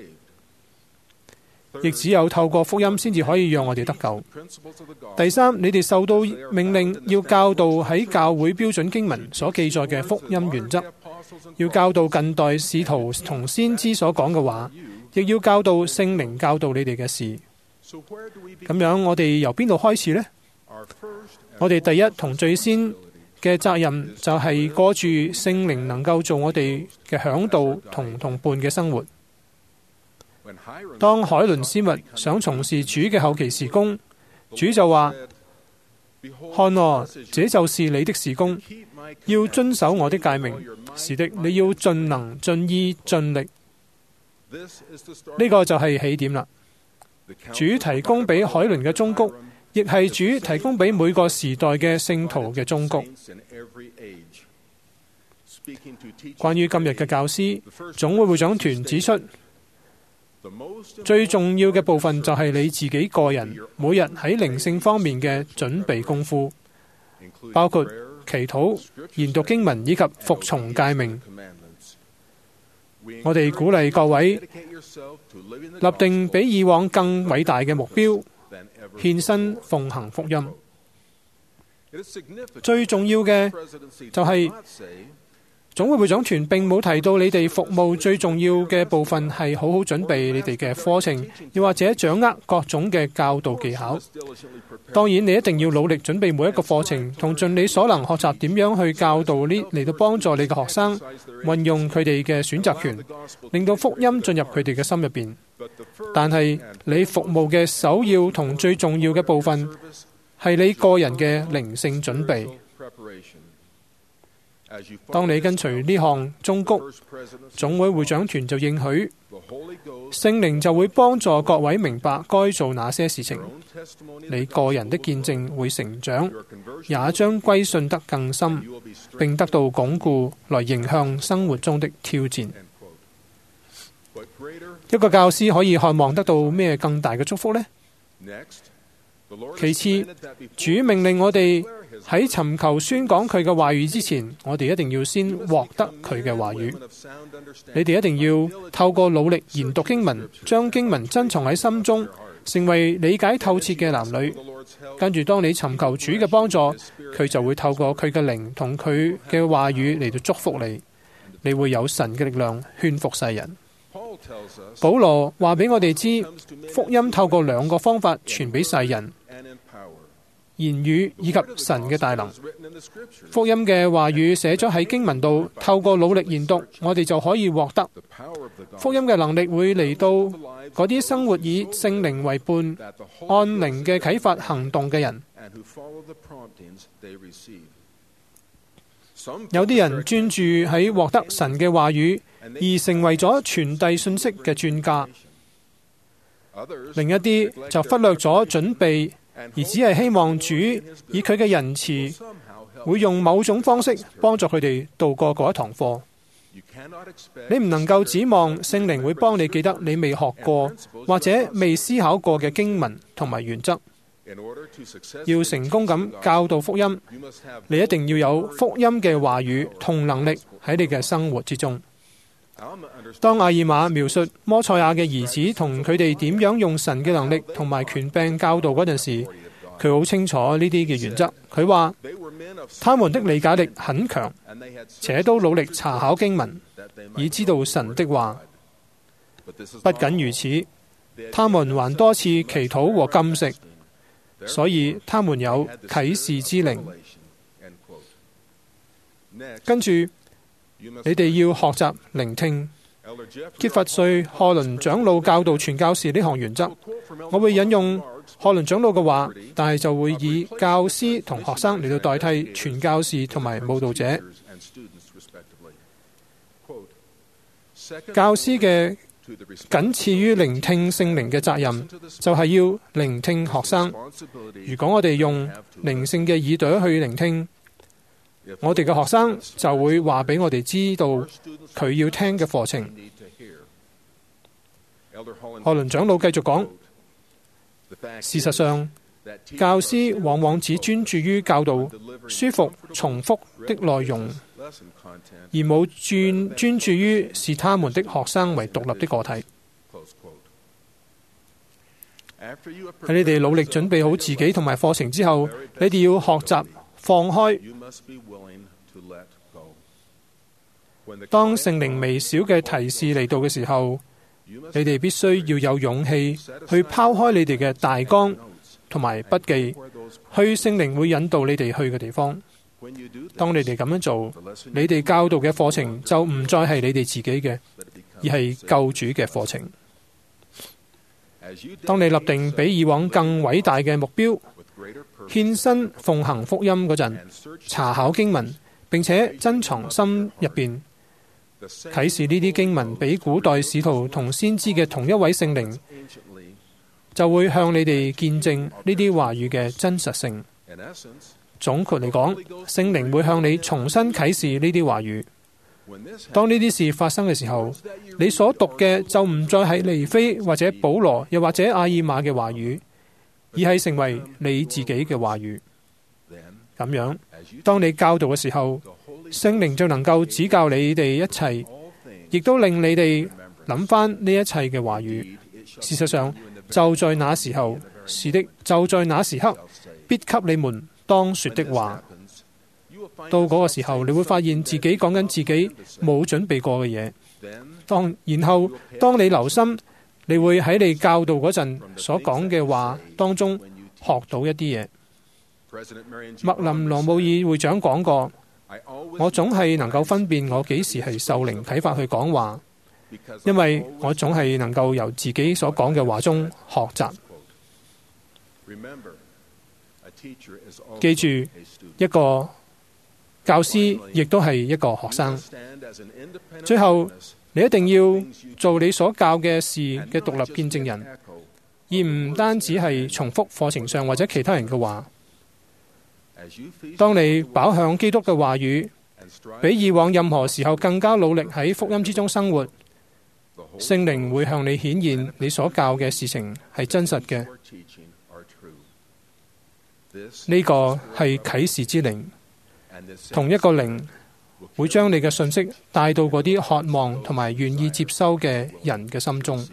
亦只有透過福音先至可以讓我哋得救。第三，你哋受到命令要教導喺教會標準經文所記載嘅福音原則，要教導近代使徒同先知所講嘅話，亦要教導聖靈教導你哋嘅事。咁樣我哋由邊度開始呢？我哋第一同最先嘅責任就係過住聖靈能夠做我哋嘅嚮導同同伴嘅生活。當海倫斯密想從事主嘅後期事工，主就話：看啊，這就是你的事工，要遵守我的誡命。是的，你要盡能盡意盡力。呢個就係起點啦。主提供俾海倫嘅忠告，亦係主提供俾每個時代嘅聖徒嘅忠告。關於今日嘅教師，總會會長團指出，最重要嘅部分就係你自己個人每日喺靈性方面嘅準備功夫，包括祈禱、研讀經文以及服從誡命。我哋鼓勵各位立定比以往更偉大嘅目標，獻身奉行福音。最重要嘅就係總會會長團並冇提到你哋服務最重要嘅部分係好好準備你哋嘅課程，又或者掌握各種嘅教導技巧。當然，你一定要努力準備每一個課程，同盡你所能學習點樣去教導呢嚟到幫助你嘅學生運用佢哋嘅選擇權，令到福音進入佢哋嘅心入邊。但係你服務嘅首要同最重要嘅部分係你個人嘅靈性準備。 當你跟隨呢項忠告，總會會長團就應許，聖靈就會幫助各位明白該做哪些事情。你個人的見證會成長，也將歸信得更深，並得到鞏固，來迎向生活中的挑戰。一個教師可以渴望得到咩更大嘅祝福呢？其次，主命令我哋喺尋求宣講佢嘅話語之前，我哋一定要先獲得佢嘅話語。你哋一定要透過努力研讀經文，將經文珍藏喺心中，成為理解透徹嘅男女。跟住，當你尋求主嘅幫助，佢就會透過佢嘅靈同佢嘅話語嚟到祝福你。你會有神嘅力量勸服世人。保羅話俾我哋知，福音透過兩個方法傳俾世人：言語以及神嘅大能。福音嘅話語寫咗喺經文度，透過努力研讀，我哋就可以獲得福音嘅能力，會嚟到嗰啲生活以聖靈為伴、按靈嘅啟發行動嘅人。有啲人專注喺獲得神嘅話語，而成為咗傳遞信息嘅專家；另一啲就忽略咗準備，而只係希望主以佢嘅仁慈，會用某種方式幫助佢哋度過嗰一堂課。你唔能夠指望聖靈會幫你記得你未學過或者未思考過嘅經文同埋原則。要成功咁教導福音，你一定要有福音嘅話語同能力喺你嘅生活之中。當阿爾瑪描述摩賽亞嘅兒子同佢哋點樣用神嘅能力同埋權柄教導嗰陣時，佢好清楚呢啲嘅原則。佢話他們的理解力很強，且都努力查考經文，以知道神的話。不僅如此，他們還多次祈禱和禁食，所以他們有啟示之靈。跟住，你哋要學習聆聽。傑弗瑞·賀倫長老教導傳教士呢項原則。我會引用賀倫長老嘅話，但係就會以教師同學生嚟到代替傳教士同埋佈道者。教師嘅僅次於聆聽聖靈嘅責任，就係要聆聽學生。如果我哋用靈性嘅耳朵去聆聽，我哋嘅學生就會話俾我哋知道佢要聽嘅課程。賀倫長老繼續講，事實上，教師往往只專注於教導舒服、重複的內容，而冇專注於視他們的學生為獨立的個體。喺你哋努力準備好自己同埋課程之後，你哋要學習放開。當聖靈微小嘅提示嚟到嘅時候，你哋必須要有勇氣去拋開你哋嘅大綱同埋筆記，去聖靈會引導你哋去嘅地方。當你哋咁樣做，你哋教導嘅課程就唔再係你哋自己嘅，而係救主嘅課程。當你立定比以往更偉大嘅目標，獻身奉行福音嗰陣，查考經文，並且珍藏心入邊，啟示呢啲經文俾古代使徒同先知嘅同一位聖靈，就會向你哋見證呢啲話語嘅真實性。總括嚟講，聖靈會向你重新啟示呢啲話語。當呢啲事發生嘅時候，你所讀嘅就唔再係尼非或者保羅又或者阿爾瑪嘅話語，而係成為你自己嘅話語。咁樣，當你教導嘅時候，聖靈就能夠指教你哋一切，亦都令你哋諗翻呢一切嘅話語。事實上，就在那時候，是的，就在那時刻，必給你們當說的話。到嗰個時候，你會發現自己講緊自己冇準備過嘅嘢。然後當你留心，你會喺你教導嗰陣所講嘅話當中學到一啲嘢。麥林羅姆爾會長講過，我總係能夠分辨我幾時係受靈啟發去講話，因為我總係能夠由自己所講嘅話中學習。記住，一個教師亦都係一個學生。最後，你一定要做你所教嘅事嘅獨立見證人，而唔單止係重複課程上或者其他人嘅話。當你飽享基督嘅話語，比以往任何時候更加努力喺福音之中生活，聖靈會向你顯現你所教嘅事情係真實嘅。呢個係啟示之靈，同一個靈會將你嘅信息帶到嗰啲渴望同埋願意接收嘅人嘅心中。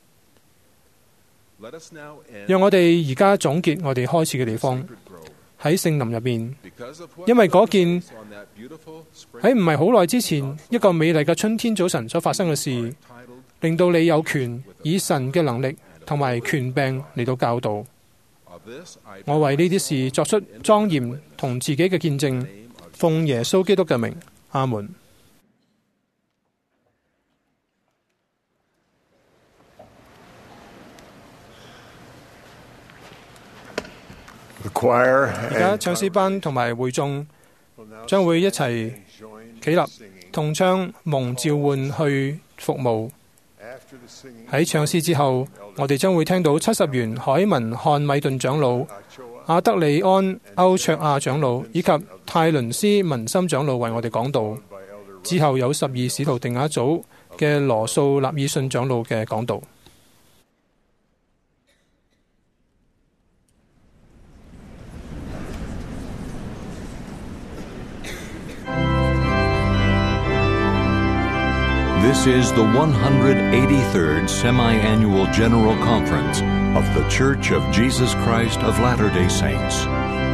讓我哋而家總結我哋開始嘅地方，喺聖林入面，因為嗰件喺唔係好耐之前一個美麗嘅春天早晨所發生嘅事，令到你有權以神嘅能力同埋權柄嚟到教導。我為呢啲事作出莊嚴同自己嘅見證，奉耶穌基督嘅名，阿門。而家唱詩班同埋會眾將會一齊起立，同唱蒙召喚去服務。喺唱詩之後，我哋將會聽到70元海文漢米頓長老、阿德里安歐卓亞長老以及泰倫斯文森長老為我哋講道。之後有12使徒定額組嘅羅素納爾遜長老嘅講道。 This is the 183rd Semi-Annual General Conference of The Church of Jesus Christ of Latter-day Saints.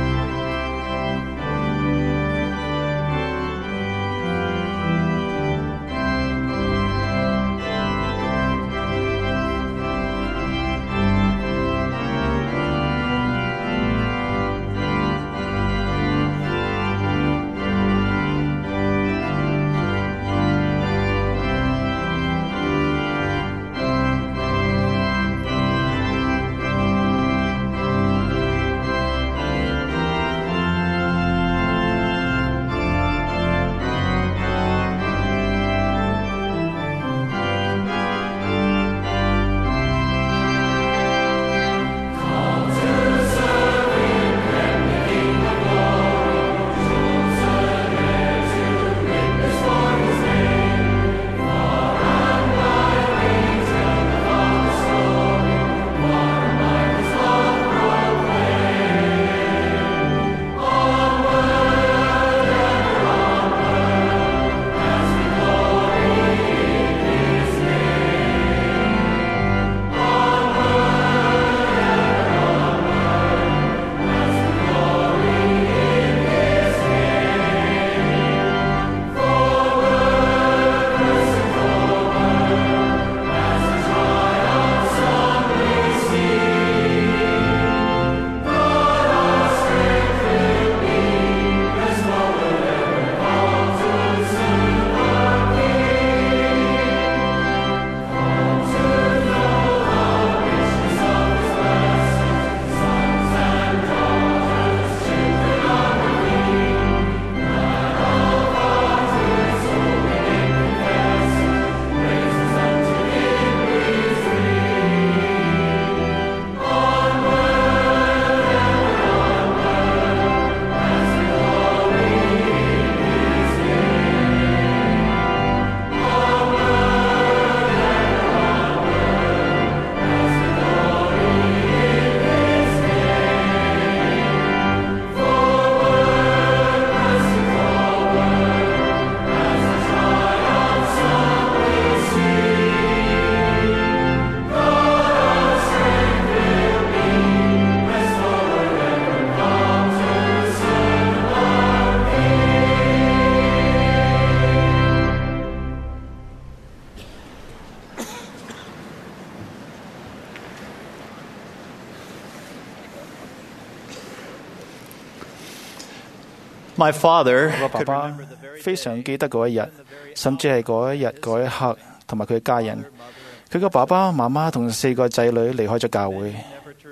My father 我爸爸非常記得嗰一日，甚至係嗰一日嗰一刻，同埋佢嘅家人。佢個爸爸媽媽同4個仔女離開咗教會，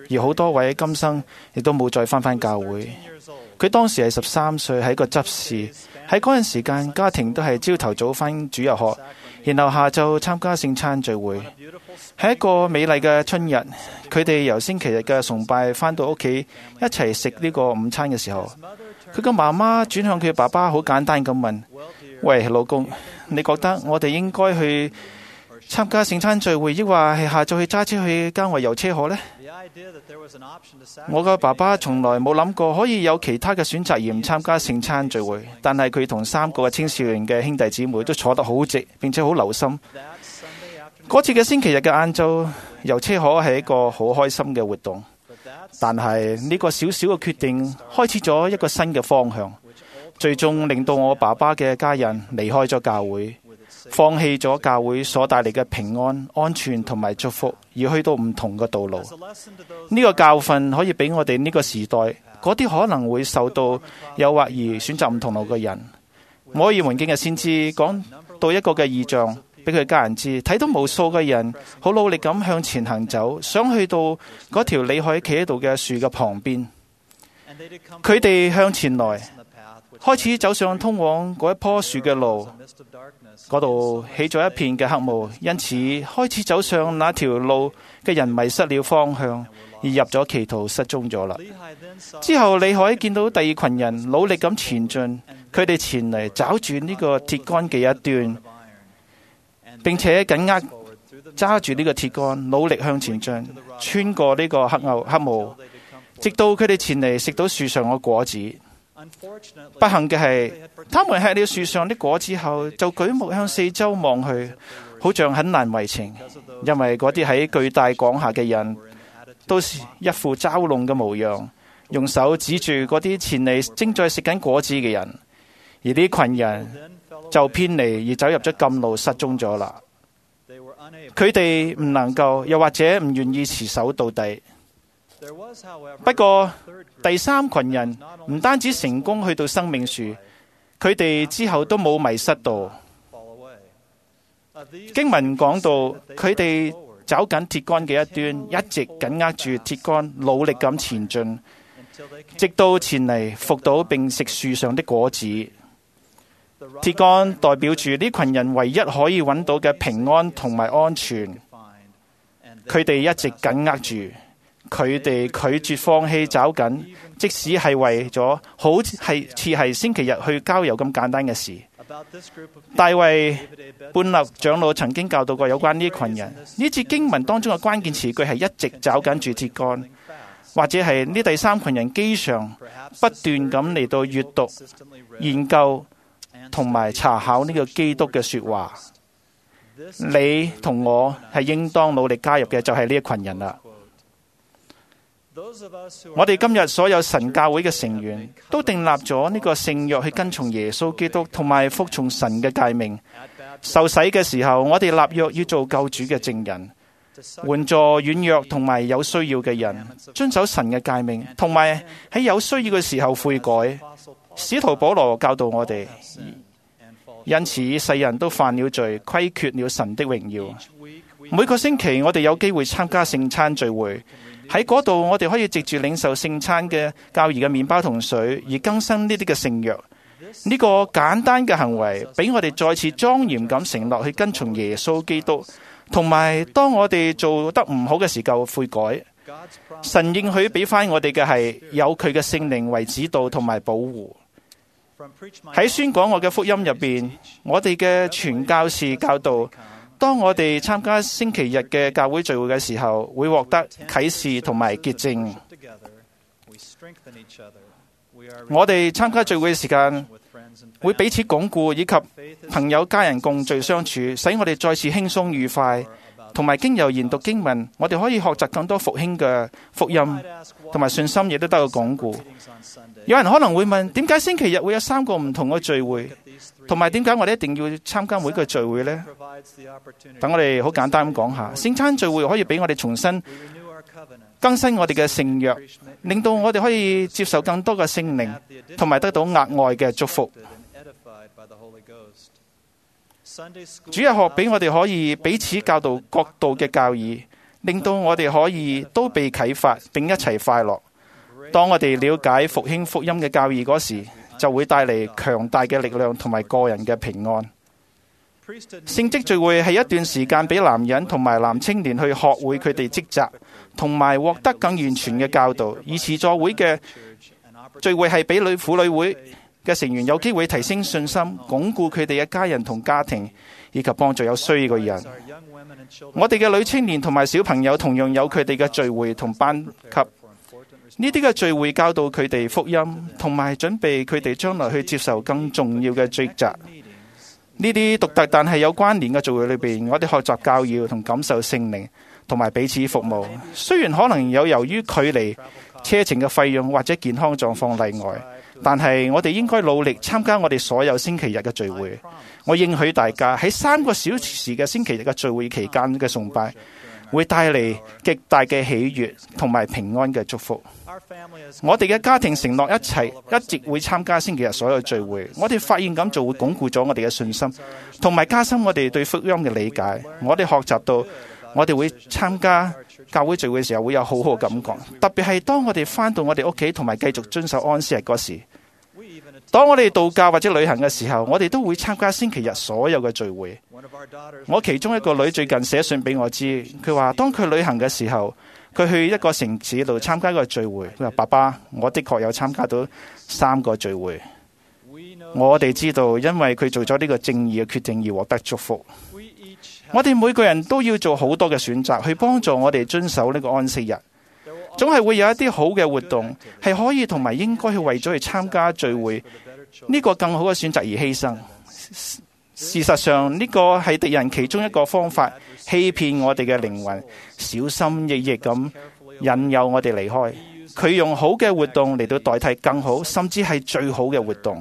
而好多位今生亦都冇再返教會。佢當時係13歲，係一個執事。喺嗰陣時間，家庭都係朝頭早返主日學，然後下晝參加聖餐聚會。喺一個美麗嘅春日，佢哋由星期日嘅崇拜返到屋企一齊食呢個午餐嘅時候，佢嘅媽媽轉向佢爸爸，好簡單咁問：喂，老公，你覺得我哋應該去參加聖餐聚會，抑或係下晝去揸車去郊外遊車河呢？我嘅爸爸從來冇諗過可以有其他嘅選擇而唔參加聖餐聚會，但係佢同3個嘅青少年嘅兄弟姊妹都坐得好直，並且好留心。嗰次嘅星期日嘅晏晝，遊車河係一個好開心嘅活動，但係呢個小小嘅決定開始咗一個新嘅方向，最終令到我爸爸嘅家人離開咗教會，放棄咗教會所帶嚟嘅平安、安全同埋祝福，而去到唔同嘅道路。呢個教訓可以俾我哋呢個時代嗰啲可能會受到誘惑而選擇唔同路嘅人。摩爾門經嘅先知講到一個嘅異象俾佢家人知，睇到無數嘅人好努力咁向前行走，想去到嗰條李海企喺度嘅樹嘅旁邊。佢哋向前來，開始走上通往嗰一棵樹嘅路，嗰度起咗一片嘅黑霧，因此開始走上那條路嘅人迷失了方向，而入咗歧途失蹤咗啦。之後李海見到第二群人努力咁前進，佢哋前嚟抓住呢個鐵杆嘅一端，並且緊握揸住呢個鐵杆，努力向前進，穿過呢個黑霧，直到佢哋前嚟食到樹上嘅果子。不幸嘅係，他們吃了樹上的果子後，就舉目向四周望去，好像很難為情，因為嗰啲喺巨大廣廈嘅人都是一副嘲弄嘅模樣，用手指住嗰啲前嚟正在食緊果子嘅人，而呢群人就偏離而走入咗禁路，失蹤咗啦。佢哋唔能夠，又或者唔願意持守到底。不過第三群人唔單止成功去到生命樹，佢哋之後都冇迷失到。經文講到，佢哋找緊鐵杆嘅一端，一直緊握住鐵杆，努力咁前進，直到前嚟伏倒並食樹上的果子。鐵杆代表住呢群人唯一可以揾到嘅平安同埋安全，佢哋一直緊握住。佢哋拒絕放棄找緊，即使係為咗好似係星期日去郊遊咁簡單嘅事。大衛半勒長老曾經教導過有關呢群人。呢節經文當中嘅關鍵詞句係一直找緊住鐵杆，或者係呢第三群人經常不斷咁嚟到閱讀、研究同埋查考呢個基督嘅說話。你同我係應當努力加入嘅就係呢一群人啦。我哋今日所有神教會嘅成員都訂立咗呢個聖約，去跟從耶穌基督同埋服從神嘅誡命。受洗嘅時候，我哋立約要做救主嘅證人，援助軟弱同埋有需要嘅人，遵守神嘅誡命，同埋喺有需要嘅時候悔改。使徒保羅教導我哋，因此世人都犯了罪，虧缺了神的榮耀。每個星期我哋有機會參加聖餐聚會。喺嗰度，我哋可以藉住領受聖餐嘅教義嘅麵包同水，而更新呢啲嘅聖約。呢個簡單嘅行為，俾我哋再次莊嚴咁承諾去跟從耶穌基督，同埋當我哋做得唔好嘅時候悔改。神應許俾翻我哋嘅係有佢嘅聖靈為指導同埋保護。喺宣講我嘅福音入邊，我哋嘅傳教士教導，當我哋參加星期日嘅教會聚會嘅時候，會獲得啟示同埋潔淨。我哋參加聚會嘅時間，會彼此鞏固，以及朋友家人共聚相處，使我哋再次輕鬆愉快。同埋經由研讀經文，我哋可以學習更多復興嘅福音，同埋信心亦都得到鞏固。有人可能會問，點解星期日會有3個唔同嘅聚會？同埋點解我哋一定要參加每個聚會呢？等我哋好簡單咁講下，聖餐聚會可以俾我哋重新更新我哋嘅聖約，令到我哋可以接受更多嘅聖靈，同埋得到額外嘅祝福。主日學俾我哋可以彼此教導各道嘅教義， 令到我哋可以都被啟發並一齊快樂。當我哋了解復興福音嘅教義嗰時，就會帶嚟強大嘅力量同埋個人嘅平安。聖職聚會係一段時間俾男人同埋男青年去學會佢哋職責，同埋獲得更完全嘅教導。而慈助會嘅聚會係俾婦女會嘅成員有機會提升信心，鞏固佢哋嘅家人同家庭，以及幫助有需要嘅人。我哋嘅女青年同埋小朋友同樣有佢哋嘅聚會同班級。呢啲嘅聚會教導佢哋福音，同埋準備佢哋將來去接受更重要嘅職責。呢啲獨特但係有關聯嘅聚會裏邊，我哋學習教義同感受聖靈，同埋彼此服務。雖然可能由於距離、車程嘅費用或者健康狀況例外，但係我哋應該努力參加我哋所有星期日嘅聚會。我應許大家喺3個小時嘅星期日嘅聚會期間嘅崇拜，會帶嚟極大嘅喜悅同埋平安嘅祝福。我哋嘅家庭承諾一直會參加星期日所有聚會。我哋發現咁做會鞏固咗我哋嘅信心，同埋加深我哋對福音嘅理解。我哋學習到，我哋會參加教會聚會嘅時候會有好好嘅感覺，特別係當我哋返到我哋屋企同埋繼續遵守安息日嗰時。當我哋度假或者旅行嘅時候，我哋都會參加星期日所有嘅聚會。我其中一個女最近寫信俾我知，佢話當佢旅行嘅時候，佢去一個城市度參加一個聚會。佢話：爸爸，我的確有參加到3個聚會。我哋知道，因為佢做咗呢個正義嘅決定而獲得祝福。我哋每個人都要做好多嘅選擇，去幫助我哋遵守呢個安息日。總係會有一啲好嘅活動，係可以同埋應該去為咗去參加聚會呢個更好嘅選擇而犧牲。事實上，呢個係敵人其中一個方法，欺騙我哋嘅靈魂，小心翼翼咁引誘我哋離開。佢用好嘅活動嚟到代替更好，甚至係最好嘅活動。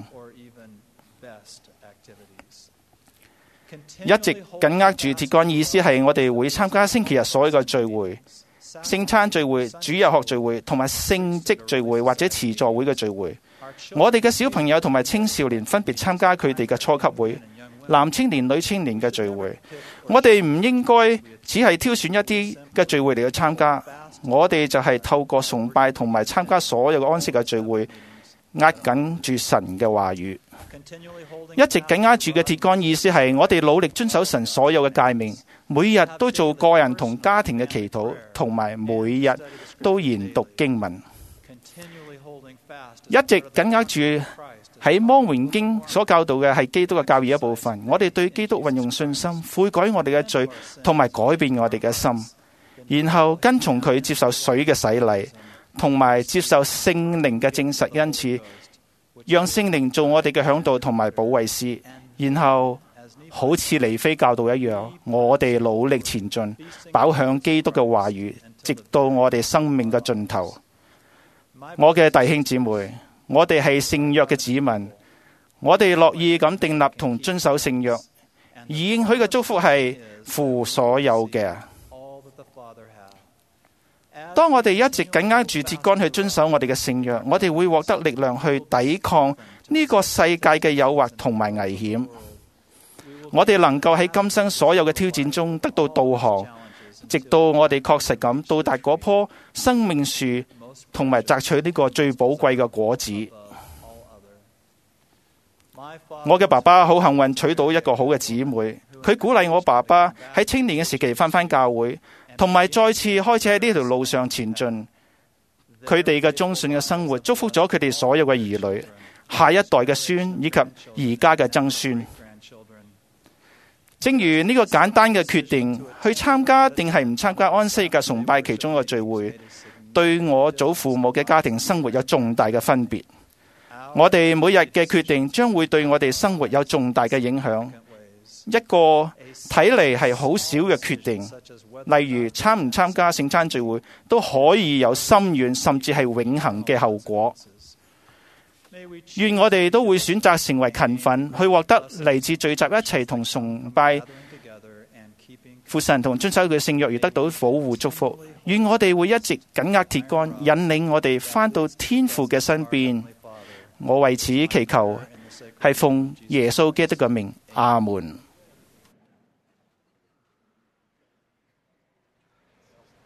一直緊握住鐵桿，意思係我哋會參加星期日所有嘅聚會。聖餐聚會、主日學聚會同埋聖職聚會或者慈助會嘅聚會，我哋嘅小朋友同埋青少年分別參加佢哋嘅初級會、男青年、女青年嘅聚會。我哋唔應該只係挑選一啲嘅聚會嚟去參加，我哋就係透過崇拜同埋參加所有嘅安息嘅聚會，握緊住神嘅話語。一直緊握住嘅鐵桿，意思係我哋努力遵守神所有嘅誡命。每日都做個人同家庭嘅祈禱，同埋每日都研讀經文。一直緊握住喺《摩門經》所教導嘅係基督嘅教義一部分。我哋對基督運用信心，悔改我哋嘅罪，同埋改變我哋嘅心，然後跟從佢接受水嘅洗禮，同埋接受聖靈嘅證實恩賜，讓聖靈做我哋嘅嚮導同埋保惠師，然後好似尼非教導一樣，我哋努力前進，飽享基督嘅話語，直到我哋生命嘅盡頭。我嘅弟兄姊妹，我哋係聖約嘅子民，我哋樂意咁訂立同遵守聖約，而應許嘅祝福係父所有嘅。當我哋一直緊握住鐵桿去遵守我哋嘅聖約，我哋會獲得力量去抵抗呢個世界嘅誘惑同埋危險。我哋能夠喺今生所有嘅挑戰中得到導航，直到我哋確實咁到達嗰棵生命樹，同埋摘取呢個最寶貴嘅果子。我嘅爸爸好幸運娶到一個好嘅姊妹，佢鼓勵我爸爸喺青年嘅時期返教會，同埋再次開始喺呢條路上前進。佢哋嘅忠信嘅生活祝福咗佢哋所有嘅兒女、下一代嘅孫以及而家嘅曾孫。正如呢個簡單嘅決定，去參加定係唔參加安息嘅崇拜其中一個聚會，對我祖父母嘅家庭生活有重大嘅分別。我哋每日嘅決定將會對我哋生活有重大嘅影響。一個睇嚟係好少嘅決定，例如參唔參加聖餐聚會，都可以有深遠甚至係永恆嘅後果。願我哋都會選擇成為勤奮，去獲得嚟自聚集一齊同崇拜父神同遵守佢嘅聖約而得到保護祝福。願我哋會一直緊握鐵桿，引領我哋返到天父嘅身邊。我為此祈求，係奉耶穌基督嘅名，阿門。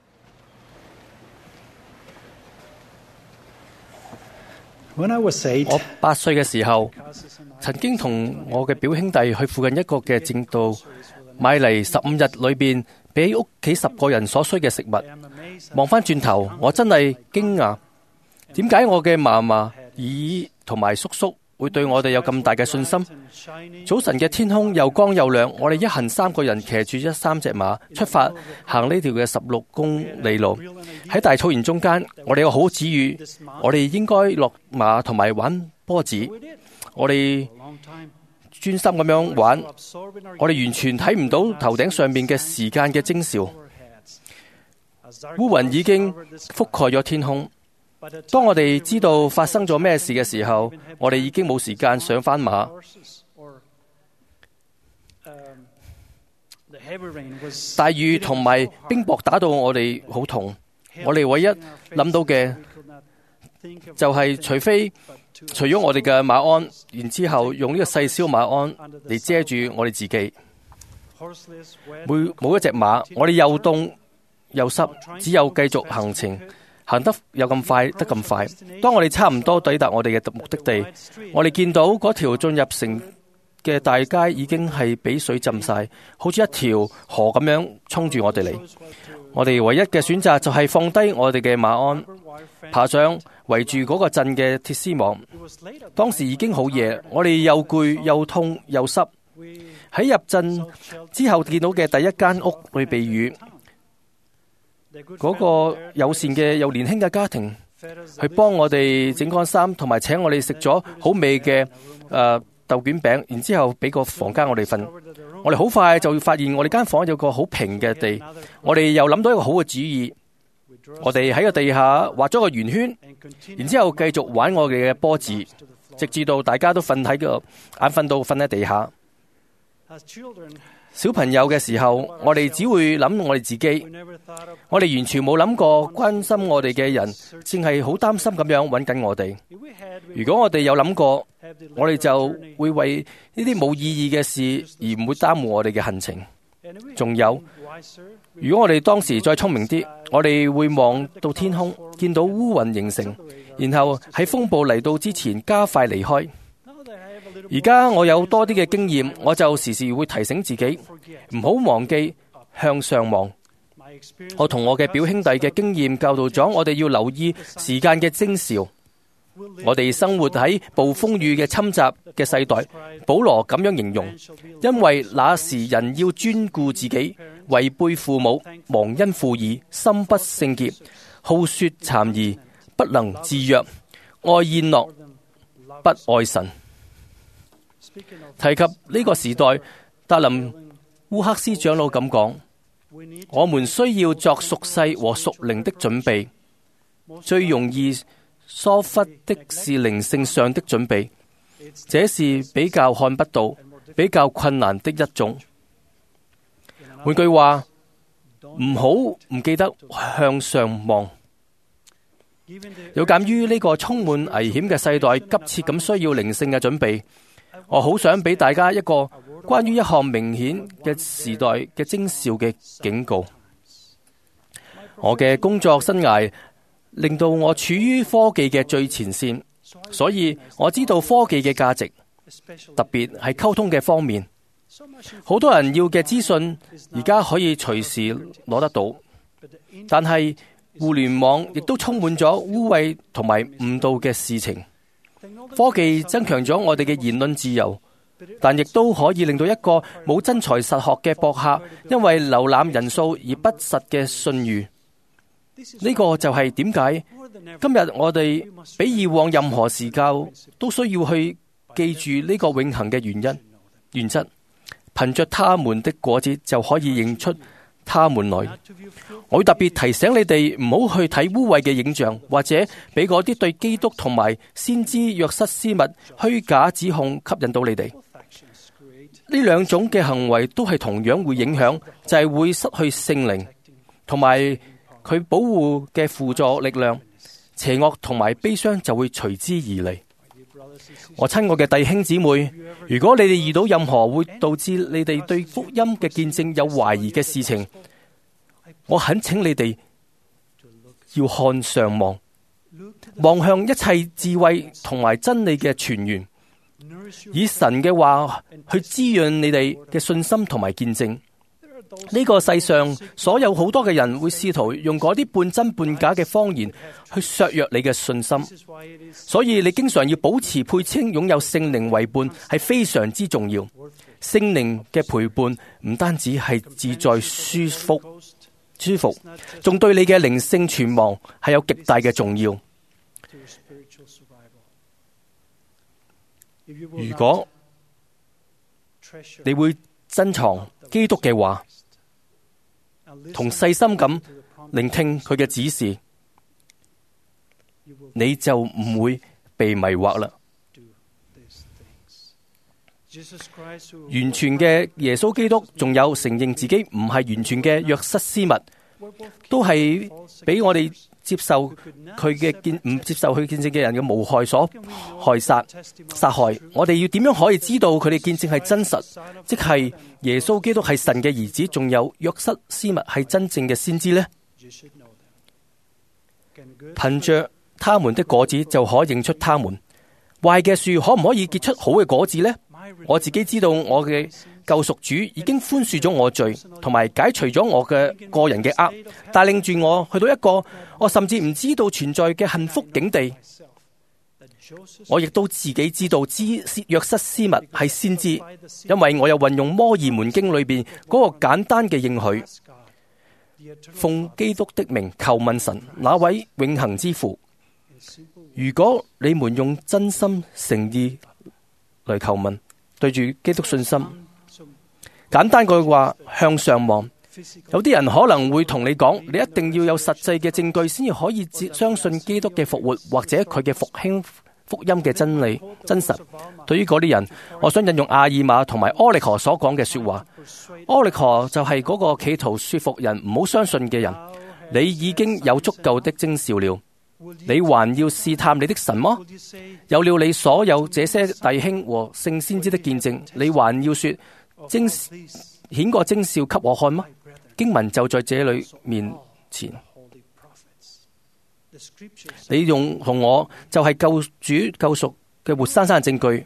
我8歲嘅時候，曾經同我嘅表兄弟去附近一個嘅正道，買嚟15日裏邊俾屋企10個人所需嘅食物。望翻轉頭，我真係驚訝，點解我嘅嫲嫲、姨同埋叔叔會對我哋有咁大嘅信心？早晨嘅天空又光又亮，我哋一行3個人騎住3隻馬出發，行呢條嘅16公里路。喺大草原中間，我哋有好指語，我哋應該落馬同埋玩波子。我哋專心咁樣玩，我哋完全睇唔到頭頂上面嘅時間嘅徵兆。烏雲已經覆蓋咗天空。當我哋知道發生咗咩事嘅時候，我哋已經冇時間上返馬。大雨同埋冰雹打到我哋好痛。我哋唯一諗到嘅就係，除咗我哋嘅馬鞍，然之後用呢個細小馬鞍嚟遮住我哋自己。冇一隻馬，我哋又凍又濕，只有繼續行程。行得有咁快，得咁快。當我哋差唔多抵達我哋嘅目的地，我哋見到嗰條進入城嘅大街已經係俾水浸晒，好似一條河咁樣衝住我哋嚟。我哋唯一嘅選擇就係放低我哋嘅馬鞍，爬上圍住嗰個鎮嘅鐵絲網。當時已經好夜，我哋又攰又痛又濕。喺入鎮之後見到嘅第一間屋裏避雨。嗰個友善嘅又年輕嘅家庭，去幫我哋整乾衫，同埋請我哋食咗好味嘅豆卷餅，然之後俾個房間我哋瞓。我哋好快就發現我哋間房有個好平嘅地，我哋又諗到一個好嘅主意，我哋喺個地下畫咗個圓圈，然之後繼續玩我哋嘅波子，直至到大家都瞓喺個眼瞓到瞓喺地下。小朋友嘅時候，我哋只會諗我哋自己，我哋完全冇諗過關心我哋嘅人，淨係好擔心咁樣揾緊我哋。如果我哋有諗過，我哋就會為呢啲冇意義嘅事而唔會耽誤我哋嘅行程。仲有，如果我哋當時再聰明啲，我哋會望到天空，見到烏雲形成，然後喺風暴嚟到之前加快離開。而家我有多啲嘅經驗，我就時時會提醒自己唔好忘記向上望。我同我嘅表兄弟嘅經驗教導咗我哋要留意時間嘅徵兆。我哋生活喺暴風雨嘅侵襲嘅世代，保羅咁樣形容，因為那時人要專顧自己，違背父母，忘恩負義，心不聖潔，好說讒言，不能自約，愛宴樂，不愛神。提及呢個時代，達林烏克斯長老咁講，我們需要作屬世和屬靈的準備。最容易疏忽的是靈性上的準備，這是比較看不到、比較困難的一種。換句話，唔好唔記得向上望。有鑒於呢個充滿危險嘅世代，急切咁需要靈性嘅準備。我好想俾大家一個關於一項明顯嘅時代嘅徵兆嘅警告。我嘅工作生涯令到我處於科技嘅最前線，所以我知道科技嘅價值，特別係溝通嘅方面。好多人要嘅資訊而家可以隨時攞得到，但係互聯網亦都充滿咗污穢同埋誤導嘅事情。科技增強咗我哋嘅言論自由，但亦都可以令到一個冇真材實學嘅博客，因為瀏覽人數而不實嘅信譽。呢個就係點解今日我哋比以往任何時間都需要去記住呢個永恆嘅原則，憑着他們的果子就可以認出他們來。我會特別提醒你哋唔好去睇污穢嘅影像，或者俾嗰啲對基督同埋先知約瑟斯密虛假指控吸引到你哋。呢兩種嘅行為都係同樣會影響，就係會失去聖靈同埋佢保護嘅輔助力量，邪惡同埋悲傷就會隨之而嚟。我親愛嘅弟兄姊妹，如果你哋遇到任何會導致你哋對福音嘅見證有懷疑嘅事情，我懇請你哋要看上望， 望向一切智慧同埋真理嘅泉源，以神嘅話去滋養你哋嘅信心同埋見證。呢個世上所有好多嘅人會試圖用嗰啲半真半假嘅謊言去削弱你嘅信心，所以你經常要保持配稱擁有聖靈為伴係非常之重要。聖靈嘅陪伴唔單止係自在舒服，仲對你嘅靈性存亡係有極大嘅重要。如果你會珍藏基督嘅話，同細心咁聆聽佢嘅指示，你就唔會被迷惑啦。完全嘅耶穌基督，仲有承認自己唔係完全嘅約瑟斯密，都係俾我哋唔接受佢見證嘅人嘅無害所殺害。我哋要點樣可以知道佢哋見證係真實？即係耶穌基督係神嘅兒子，仲有約瑟斯密係真正嘅先知呢？憑着他們的果子就可認出他們。壞嘅樹可唔可以結出好嘅果子呢？我自己知道我嘅救贖主已經寬恕咗我罪，同埋解除咗我嘅個人嘅軛，帶領住我去到一個我甚至唔知道存在嘅幸福境地。我亦都自己知道約瑟斯密係先知，因為我有運用摩爾門經裏邊嗰個簡單嘅應許，奉基督的名求問神，那位永恆之父。如果你們用真心誠意嚟求問，對住基督信心，簡單句話向上望。有啲人可能會同你講，你一定要有實際嘅證據先至可以相信基督嘅復活或者佢嘅復興福音嘅真理真實。對於嗰啲人，我想引用阿爾瑪同埋柯力荷所講嘅說話。柯力荷就係嗰個企圖說服人唔好相信嘅人。你已經有足夠的徵兆了，你還要試探你的神麼？有了你所有這些弟兄和聖先知的見證，你還要說顯個徵兆給我看嗎？經文就在這裏面前，你用同我就係救主救贖嘅活生生嘅證據。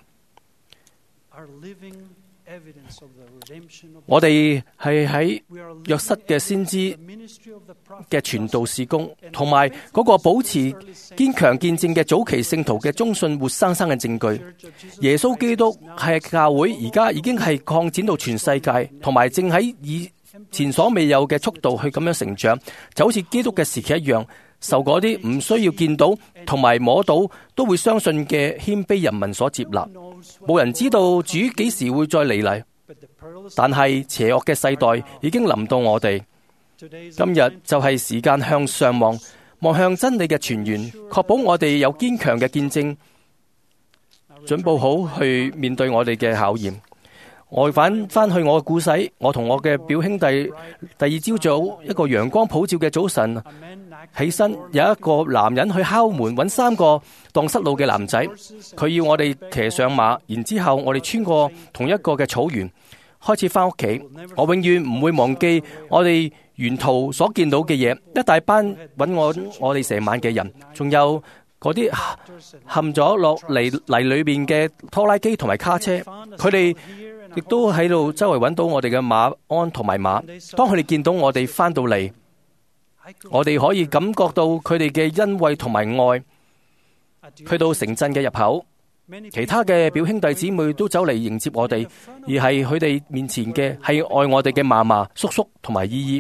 我哋係喺約瑟嘅先知嘅傳道事工，同埋嗰個保持堅強見證嘅早期聖徒嘅忠信活生生嘅證據。耶穌基督係教會而家已經係擴展到全世界，同埋正喺以前所未有嘅速度去咁樣成長，就好似基督嘅時期一樣，受嗰啲唔需要見到同埋摸到都會相信嘅謙卑人民所接納。冇人知道主幾時會再嚟嚟，但係邪惡嘅世代已經臨到我哋。今日就係時間向上望，望向真理嘅泉源，確保我哋有堅強嘅見證，準備好去面對我哋嘅考驗。我翻去我嘅故事，我同我嘅表兄弟第二朝早一個陽光普照嘅早晨起身，有一個男人去敲門揾3個蕩失路嘅男仔，佢要我哋騎上馬，然之後我哋穿過同一個嘅草原，開始翻屋企。我永遠唔會忘記我哋沿途所見到嘅嘢，一大班揾我哋成晚嘅人，仲有嗰啲陷咗落泥裏邊嘅拖拉機同埋卡車，佢哋亦都喺度周圍揾到我哋嘅馬鞍同埋馬。當佢哋見到我哋翻到嚟，我哋可以感覺到佢哋嘅恩惠同埋愛。去到城鎮嘅入口，其他嘅表兄弟姊妹都走嚟迎接我哋，而係佢哋面前嘅係愛我哋嘅嫲嫲、叔叔同埋姨姨。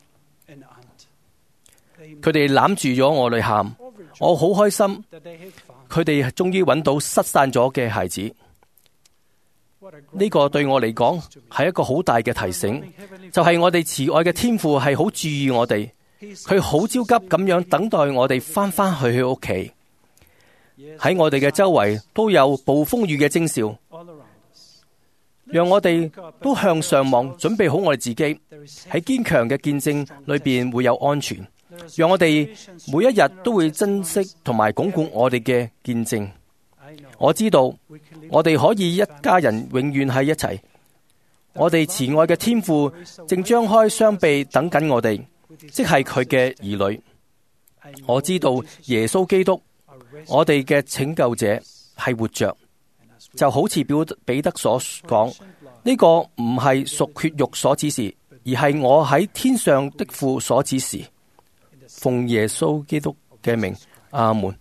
佢哋攬住咗我哋喊，我好開心。佢哋終於揾到失散咗嘅孩子。呢個對我嚟講係一個好大嘅提醒，就係我哋慈愛嘅天父係好注意我哋，佢好焦急咁樣等待我哋翻去屋企。喺我哋嘅周圍都有暴風雨嘅徵兆，讓我哋都向上望，準備好我哋自己喺堅強嘅見證裏邊會有安全。讓我哋每一日都會珍惜同埋鞏固我哋嘅見證。我知道我哋可以一家人永遠喺一齊。我哋慈愛嘅天父正張開雙臂等緊我哋，即係佢嘅兒女。我知道耶穌基督我哋嘅拯救者係活着，就好似彼得所講，呢個唔係屬血肉所指示，而係我喺天上的父所指示。奉耶穌基督嘅名，阿門。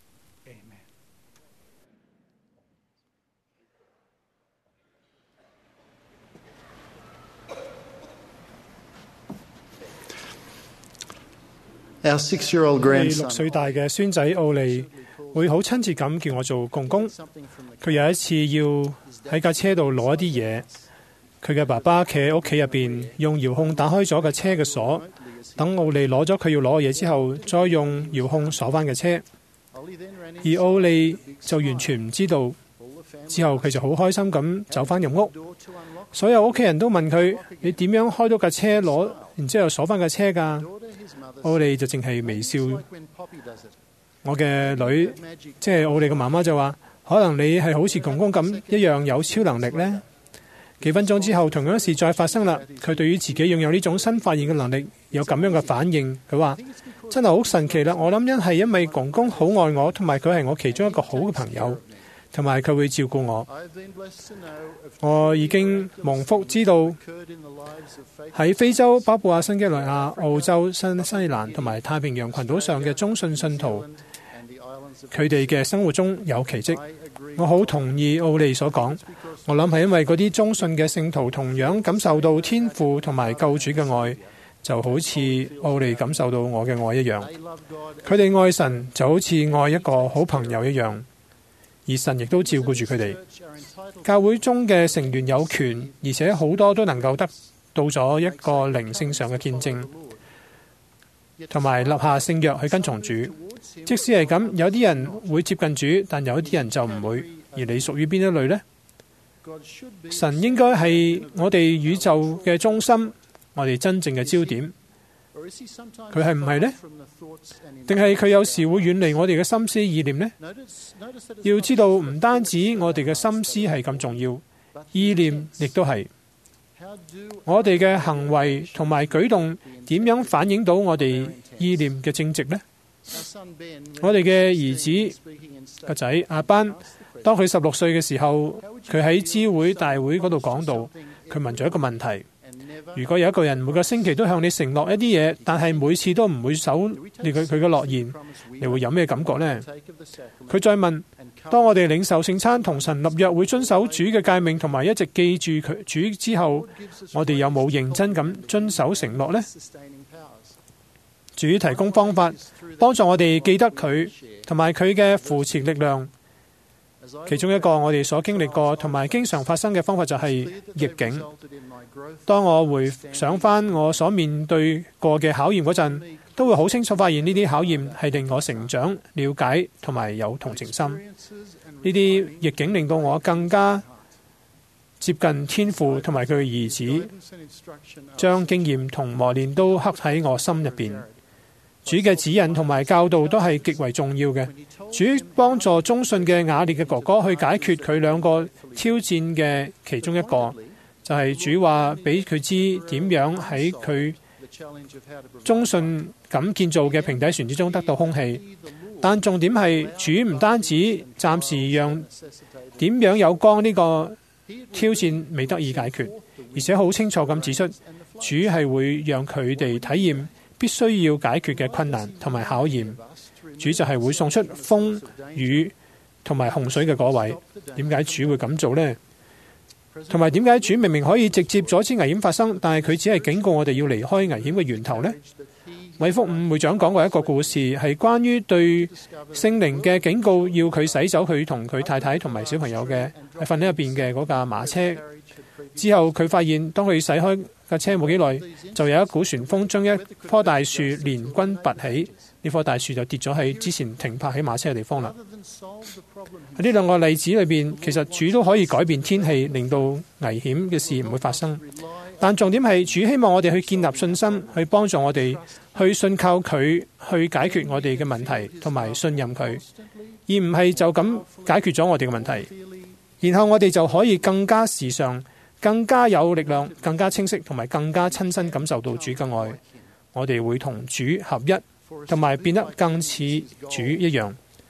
我哋6歲大嘅孫仔奧利會好親切咁叫我做公公。佢有一次要喺架車度攞一啲嘢，佢嘅爸爸企喺屋企入邊，用遙控打開咗架車嘅鎖，等奧利攞咗佢要攞嘅嘢之後，再用遙控鎖翻架車。而奧利就完全唔知道，之後佢就好開心咁走翻入屋。所有屋企人都問佢：你點樣開到架車攞，然之後鎖翻架車㗎？奧利就淨係微笑。我嘅女，即係奧利嘅媽媽就話：可能你係好似公公咁一樣有超能力呢。幾分鐘之後，同樣嘅事再發生啦。佢對於自己擁有呢種新發現嘅能力有咁樣嘅反應。佢話：真係好神奇啦！我諗係因為公公好愛我，同埋佢係我其中一個好嘅朋友，同埋佢會照顧我。我已經蒙福知道喺非洲、巴布亞新幾內亞、澳洲、新西蘭同埋太平洋群島上嘅中信信徒，佢哋嘅生活中有奇蹟。我好同意奧利所講，我諗係因為嗰啲中信嘅聖徒同樣感受到天父同埋救主嘅愛，就好似奧利感受到我嘅愛一樣。佢哋愛神就好似愛一個好朋友一樣，而神亦都照顧住佢哋。教會中嘅成員有權，而且好多都能夠得到咗一個靈性上嘅見證，同埋立下聖約去跟從主。即使係咁，有啲人會接近主，但有啲人就唔會。而你屬於邊一類呢？神應該係我哋宇宙嘅中心，我哋真正嘅焦點。佢係唔係呢？定係佢有時會遠離我哋嘅心思意念呢？要知道，唔單止我哋嘅心思係咁重要，意念亦都係。我哋嘅行為同埋舉動點樣反映到我哋意念嘅正直呢？我哋嘅兒子個仔阿班，當佢16歲嘅時候，佢喺知會大會嗰度講道，佢問咗一個問題：如果有一個人每個星期都向你承諾一啲嘢，但係每次都唔會守佢嘅諾言，你會有咩感覺呢？佢再問：當我哋領受聖餐同神立約，會遵守主嘅誡命同埋一直記住佢主之後，我哋有冇認真咁遵守承諾呢？主提供方法，幫助我哋記得佢同埋佢嘅扶持力量。其中一個我哋所經歷過同埋經常發生嘅方法就係逆境。當我回想翻我所面對過嘅考驗嗰陣，都會好清楚發現呢啲考驗係令我成長、了解同埋有同情心。呢啲逆境令到我更加接近天父同埋佢嘅兒子，將經驗同磨練都刻喺我心入邊。主嘅指引同埋教導都係極為重要嘅。主幫助中信嘅雅烈嘅哥哥去解決佢兩個挑戰嘅其中一個，就係主話俾佢知點樣喺佢中信咁建造嘅平底船之中得到空氣。但重點係主唔單止暫時讓點樣有光呢個挑戰未得以解決，而且好清楚咁指出，主係會讓佢哋體驗必須要解決嘅困難同埋考驗。主就係會送出風雨同埋洪水嘅嗰位。點解主會咁做呢？同埋點解主明明可以直接阻止危險發生，但係佢只係警告我哋要離開危險嘅源頭呢？韋福伍會長講過一個故事，係關於對聖靈嘅警告，要佢洗走佢同佢太太同埋小朋友嘅瞓喺入邊嘅嗰架馬車。之後佢發現，當佢洗開架車冇幾耐，就有一股旋風將一棵大樹連根拔起，呢棵大樹就跌咗喺之前停泊喺馬車嘅地方啦。喺呢兩個例子裏邊，其實主都可以改變天氣，令到危險嘅事唔會發生。但重點係主希望我哋去建立信心，去幫助我哋去信靠佢，去解決我哋嘅問題，同埋信任佢，而唔係就咁解決咗我哋嘅問題，然後我哋就可以更加時尚、更加有力量、更加清晰，同埋更加親身感受到主嘅愛。我哋會同主合一，同埋變得更似主一樣。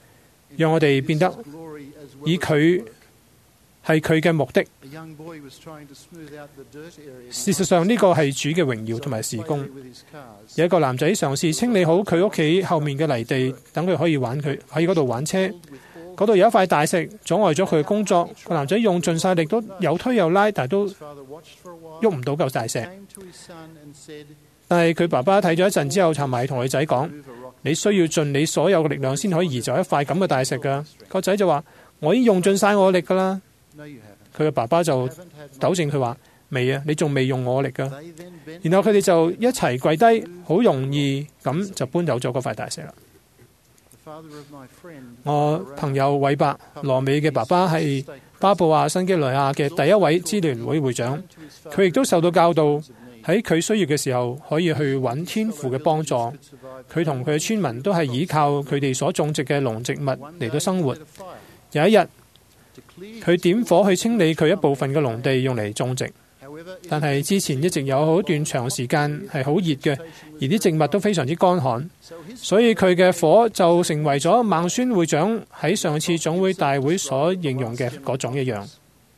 讓我哋變得以佢係佢嘅目的。事實上呢個係主嘅榮耀同埋事工。有一個男仔嘗試清理好佢屋企後面嘅泥地，等佢可以喺嗰度玩車。嗰度有一塊大石阻礙咗佢嘅工作。個男仔用盡晒力都有推有拉，但係都喐唔到嚿大石。但係佢爸爸睇咗一陣之後，就埋同佢仔講：你需要盡你所有嘅力量先可以移走一塊咁嘅大石㗎。個仔就話：我已經用盡晒我力㗎啦。佢嘅爸爸就糾正佢話：未啊，你仲未用我力㗎。然後佢哋就一齊跪低，好容易咁就搬走咗嗰塊大石啦。我朋友韋伯羅美嘅爸爸係巴布亞新幾內亞嘅第一位支聯會會長，佢亦都受到教導，喺佢需要嘅時候可以去揾天父嘅幫助。佢同佢嘅村民都係依靠佢哋所種植嘅農植物嚟到生活。有一日，佢點火去清理佢一部分嘅農地用嚟種植，但係之前一直有好段長時間係好熱嘅，而啲植物都非常之乾旱，所以佢嘅火就成為咗孟孫會長喺上次總會大會所形容嘅嗰種一樣。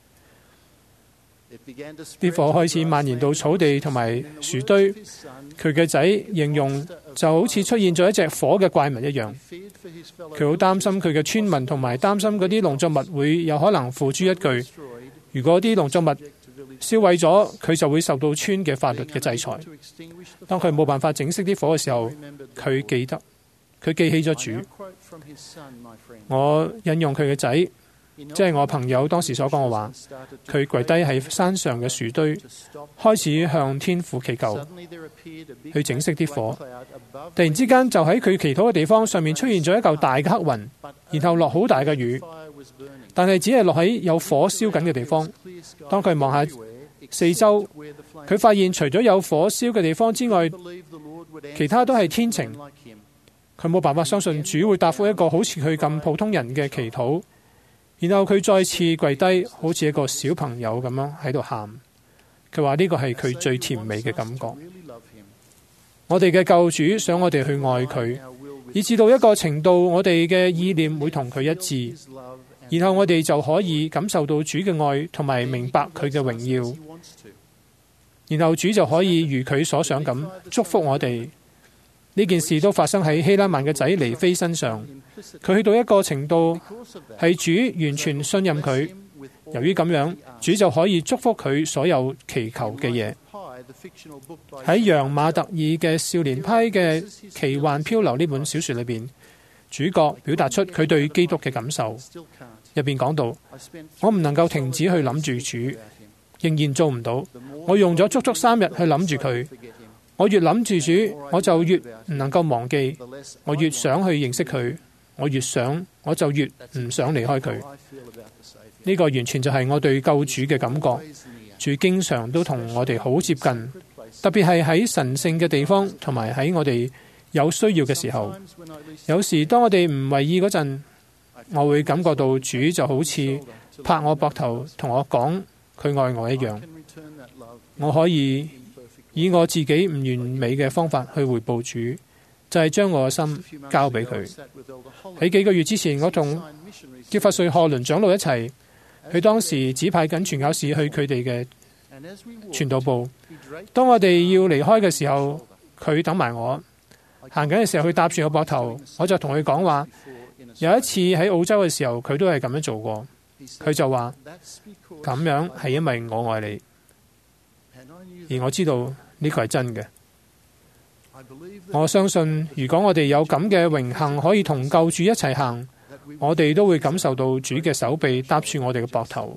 啲火開始蔓延到草地同埋樹堆，佢嘅仔形容就好似出現咗一隻火嘅怪物一樣。佢好擔心佢嘅村民，同埋擔心嗰啲農作物會有可能付諸一炬。如果啲農作物燒毀咗，佢就會受到村嘅法律嘅制裁。當佢冇辦法整熄啲火嘅時候，佢記起咗主。我引用佢嘅仔，即係我朋友當時所講嘅話，佢跪低喺山上嘅樹堆，開始向天父祈求，去整熄啲火。突然之間，就喺佢祈禱嘅地方上面出現咗一嚿大嘅黑雲，然後落好大嘅雨，但係只係落喺有火燒緊嘅地方。當佢望下四周，佢發現除咗有火燒嘅地方之外，其他都係天晴。佢冇辦法相信主會答覆一個好似佢咁普通人嘅祈禱。然後佢再次跪低，好似一個小朋友咁樣喺度喊。佢話呢個係佢最甜美嘅感覺。我哋嘅救主想我哋去愛佢，以至到一個程度，我哋嘅意念會同佢一致，然後我哋就可以感受到主嘅愛，同埋明白佢嘅榮耀。然後主就可以如佢所想咁祝福我哋。呢件事都發生喺希拉曼嘅仔尼菲身上。佢去到一個程度，係主完全信任佢。由於咁樣，主就可以祝福佢所有祈求嘅嘢。喺楊馬特爾嘅少年派嘅奇幻漂流呢本小說裏邊，主角表達出佢對基督嘅感受。入邊講到：我唔能夠停止去諗住主，仍然做唔到。我用咗足足3日去諗住佢。我越諗住主，我就越唔能夠忘記。我越想去認識佢，我就越唔想離開佢。呢個完全就係我對救主嘅感覺。主經常都同我哋好接近，特別係喺神聖嘅地方，同埋喺我哋有需要嘅時候。有時當我哋唔為意嗰陣，我會感覺到主就好似拍我膊頭，同我講佢愛我一樣。我可以以我自己唔完美嘅方法去回報主，就係將我嘅心交俾佢。喺幾個月之前，我同傑弗瑞·賀倫長老一齊，佢當時指派緊傳教士去佢哋嘅傳道部。當我哋要離開嘅時候，佢等埋我。行緊嘅時候，佢搭住我膊頭，我就同佢講話。有一次喺澳洲嘅時候，佢都係咁樣做過。佢就話：咁樣係因為我愛你。而我知道呢個係真嘅。我相信如果我哋有咁嘅榮幸可以同救主一齊行，我哋都會感受到主嘅手臂搭住我哋嘅膊頭，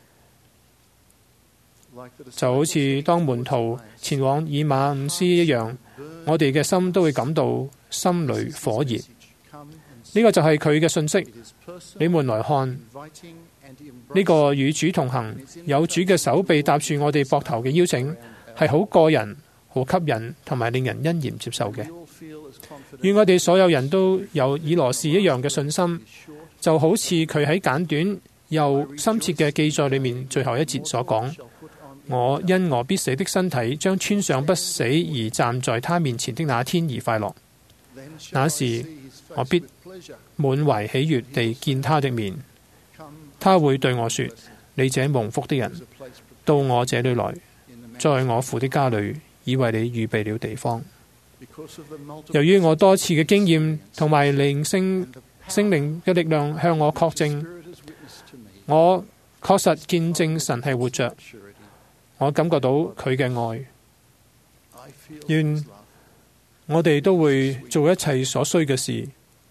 就好似當門徒前往以馬忤斯一樣，我哋嘅心都會感到心裏火熱。呢個就係佢嘅信息。你們來看，呢個與主同行，有主嘅手臂搭住我哋膊頭嘅邀請，係好個人、好吸引同埋令人欣然接受嘅。願我哋所有人都有以羅士一樣嘅信心，就好似佢喺簡短又深切嘅記載裏面最後一節所講：我因我必死的身體將穿上不死而站在他面前的那天而快樂。那時我必滿懷喜悅地見他的面。他會對我說：你這蒙福的人，到我這裏來，在我父的家裏，已為你預備了地方。由於我多次嘅經驗同埋聖靈嘅力量向我確證，我確實見證神係活着，我感覺到佢嘅愛。願我哋都會做一切所需嘅事，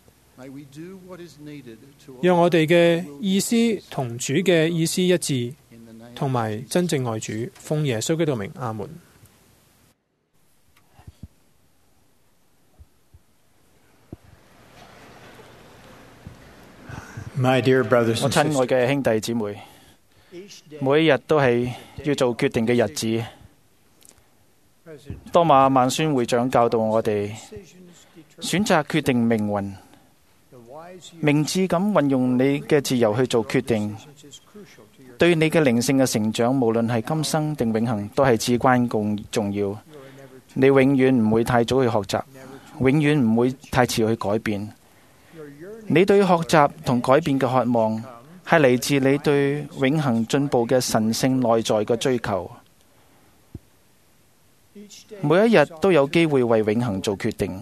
讓我哋嘅意思同主嘅意思一致，同埋真正愛主。奉耶穌基督名，阿門。 My dear brothers 我 and 親愛 sisters, 嘅兄弟姊妹，每一日都係要做決定嘅日子。多馬萬宣會長教導我哋，選擇決定命運，明智咁運用你嘅自由去做決定，對你嘅靈性嘅成長，無論係今生定永恆，都係至關重要。你永遠唔會太早去學習，永遠唔會太遲去改變。你對學習同改變嘅渴望，係嚟自你對永恆進步嘅神聖內在嘅追求。每一日都有機會為永恆做決定。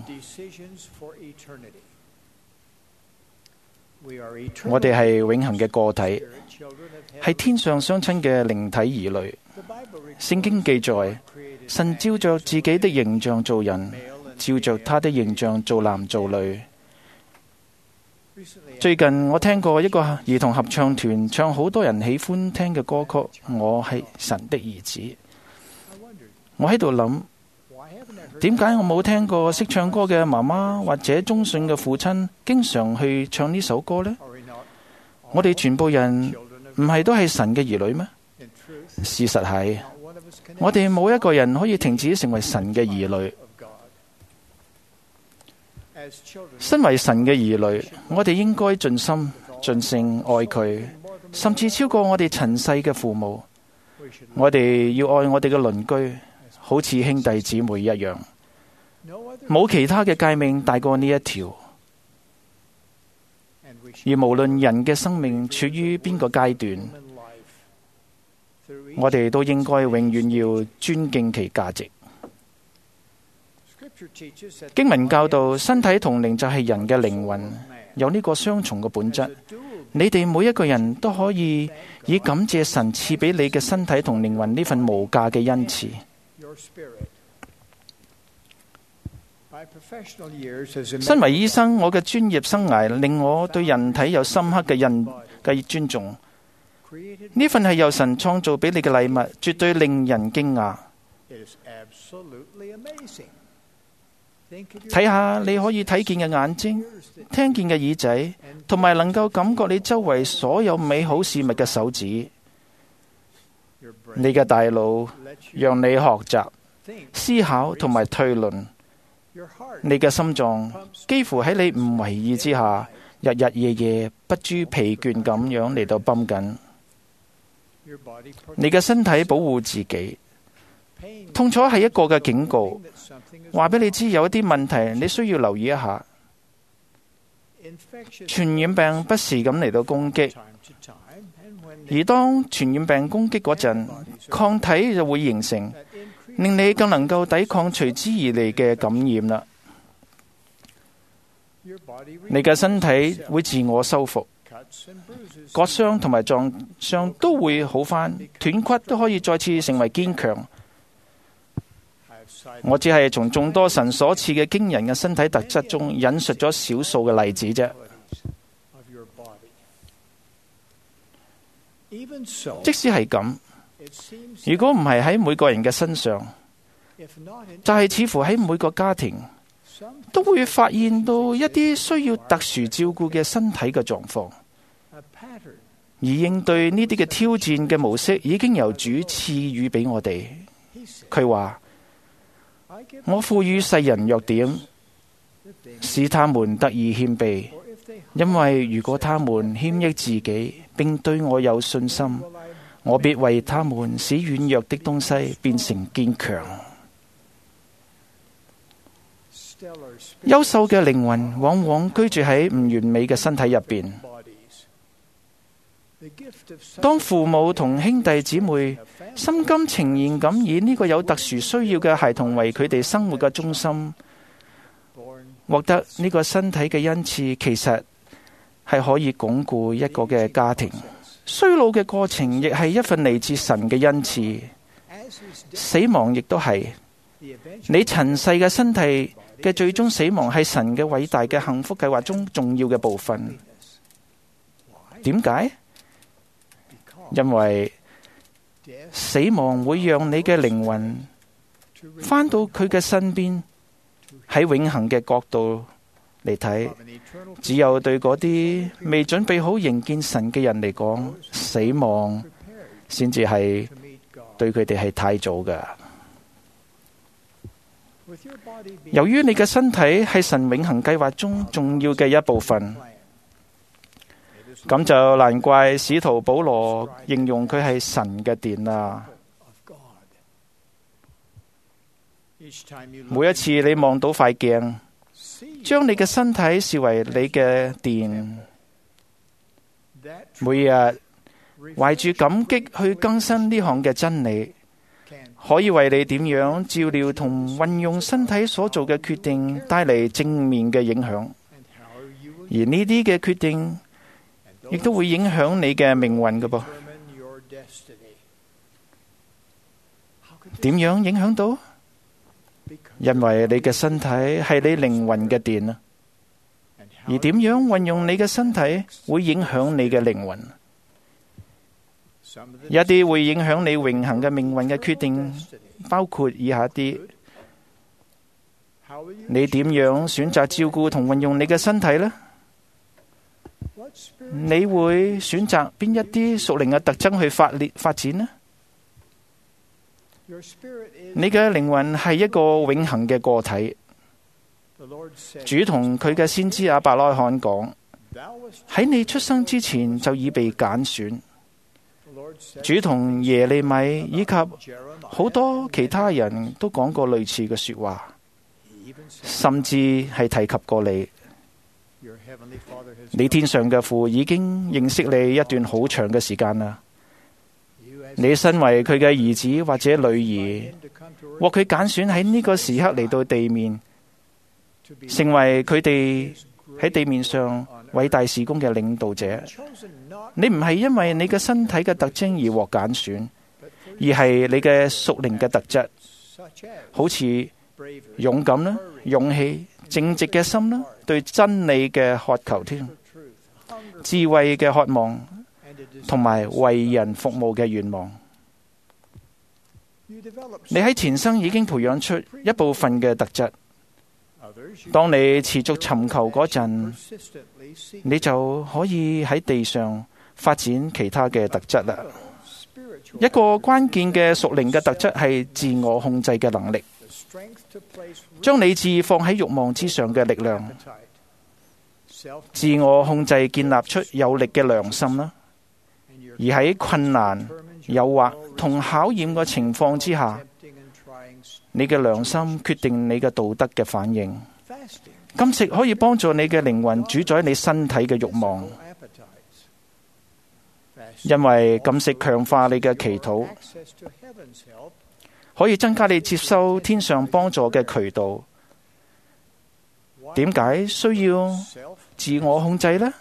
我哋係永恆嘅個體，係天上相親嘅靈體兒女。聖經記載，神照着自己的形象造人，照着他的形象造男造女。最近我聽過一個兒童合唱團唱好多人喜歡聽嘅歌曲《我係神的兒子》。我喺度諗，點解我冇聽過識唱歌嘅媽媽或者忠信嘅父親經常去唱呢首歌呢？我哋全部人唔係都係神嘅兒女咩？事實係，我哋冇一個人可以停止成為神嘅兒女。身為神嘅兒女，我哋應該盡心盡性愛佢，甚至超過我哋塵世嘅父母。我哋要愛我哋嘅鄰居，好似兄弟姊妹一樣。冇其他嘅誡命大過呢一條。而無論人嘅生命處於邊個階段，我哋都應該永遠要尊敬其價值。經文教導，身體同靈就係人嘅靈魂，有呢個雙重嘅本質。你哋每一個人都可以以感謝神賜俾你嘅身體同靈魂呢份無價嘅恩賜。身為醫生，我嘅專業生涯令我對人體有深刻嘅尊重。呢份係由神創造俾你嘅禮物，絕對令人驚訝。睇下你可以睇見嘅眼睛，聽見嘅耳仔，同埋能夠感覺你周圍所有美好事物嘅手指。你嘅大腦讓你學習、思考同埋推論。你嘅心臟幾乎喺你唔為意之下，日日夜夜不知疲倦咁樣嚟到繃緊。你嘅身體保護自己，痛楚係一個嘅警告，話俾你知有一啲問題你需要留意一下。傳染病不時咁嚟到攻擊，而當傳染病攻擊嗰陣，抗體就會形成，令你更能夠抵抗隨之而嚟嘅感染啦。你嘅身體會自我修復，割傷同埋撞傷都會好返，斷骨都可以再次成為堅強。我只係從眾多神所賜嘅驚人嘅身體特質中引述咗少數嘅例子啫。即使係咁，如果唔係喺每個人嘅身上，就係似乎喺每個家庭都會發現到一啲需要特殊照顧嘅身體嘅狀況。而應對呢啲嘅挑戰嘅模式已經由主賜予俾我哋。佢話：我賦予世人弱點，使他們得以謙卑。因為如果他們謙抑自己，並對我有信心，我必為他們使軟弱的東西變成堅強。 優秀嘅靈魂往往居住喺唔完美嘅身體入邊。當父母同兄弟姊妹心甘情願咁以呢個有特殊需要嘅孩童為佢哋生活嘅中心，獲得呢個身體嘅恩賜，其實係可以鞏固一個嘅家庭。衰老嘅過程亦係一份嚟自神嘅恩賜，死亡亦都係。你塵世嘅身體嘅最終死亡係神嘅偉大嘅幸福計劃中重要嘅部分。點解？因為死亡會讓你嘅靈魂返到佢嘅身邊。喺永恆嘅角度嚟睇，只有對嗰啲未準備好迎見神嘅人嚟講，死亡先至係對佢哋係太早㗎。由於你嘅身體係神永恆計劃中重要嘅一部分，咁就難怪使徒保羅形容佢係神嘅殿啦。每一次你望到塊鏡，將你嘅身體視為你嘅殿，每日懷住感激去更新呢項嘅真理，可以為你點樣照料同運用身體所做嘅決定帶嚟正面嘅影響。而呢啲嘅決定亦都會影響你嘅命運㗎噃。點樣影響到？因為你嘅身體係你靈魂嘅殿啊，而點樣運用你嘅身體會影響你嘅靈魂。一啲會影響你永恆嘅命運嘅決定，包括以下啲：你點樣選擇照顧同運用你嘅身體呢？你會選擇邊一啲屬靈嘅特徵去發展呢？你嘅靈魂係一個永恆嘅個體。主同佢嘅先知亞伯拉罕講：喺你出生之前就已被揀選。主同耶利米以及好多其他人都講過類似嘅說話，甚至係提及過你。你天上嘅父已經認識你一段好長嘅時間啦。你身為佢嘅兒子或者女兒，獲佢揀選喺呢個時刻嚟到地面，成為佢哋喺地面上偉大事工嘅領導者。你唔係因為你嘅身體嘅特徵而獲揀選，而係你嘅屬靈嘅特質，好似勇敢啦、勇氣、正直嘅心啦、對真理嘅渴求添、智慧嘅渴望，同埋為人服務嘅願望。你喺前生已經培養出一部分嘅特質，當你持續尋求嗰陣，你就可以喺地上發展其他嘅特質啦。一個關鍵嘅屬靈嘅特質係自我控制嘅能力，將理智放喺慾望之上嘅力量。自我控制建立出有力嘅良心啦，而喺困難、誘惑同考驗嘅情況之下，你嘅良心決定你嘅道德嘅反應。禁食可以幫助你嘅靈魂主宰你身體嘅慾望，因為禁食強化你嘅祈禱，可以增加你接收天上幫助嘅渠道。點解需要自我控制呢？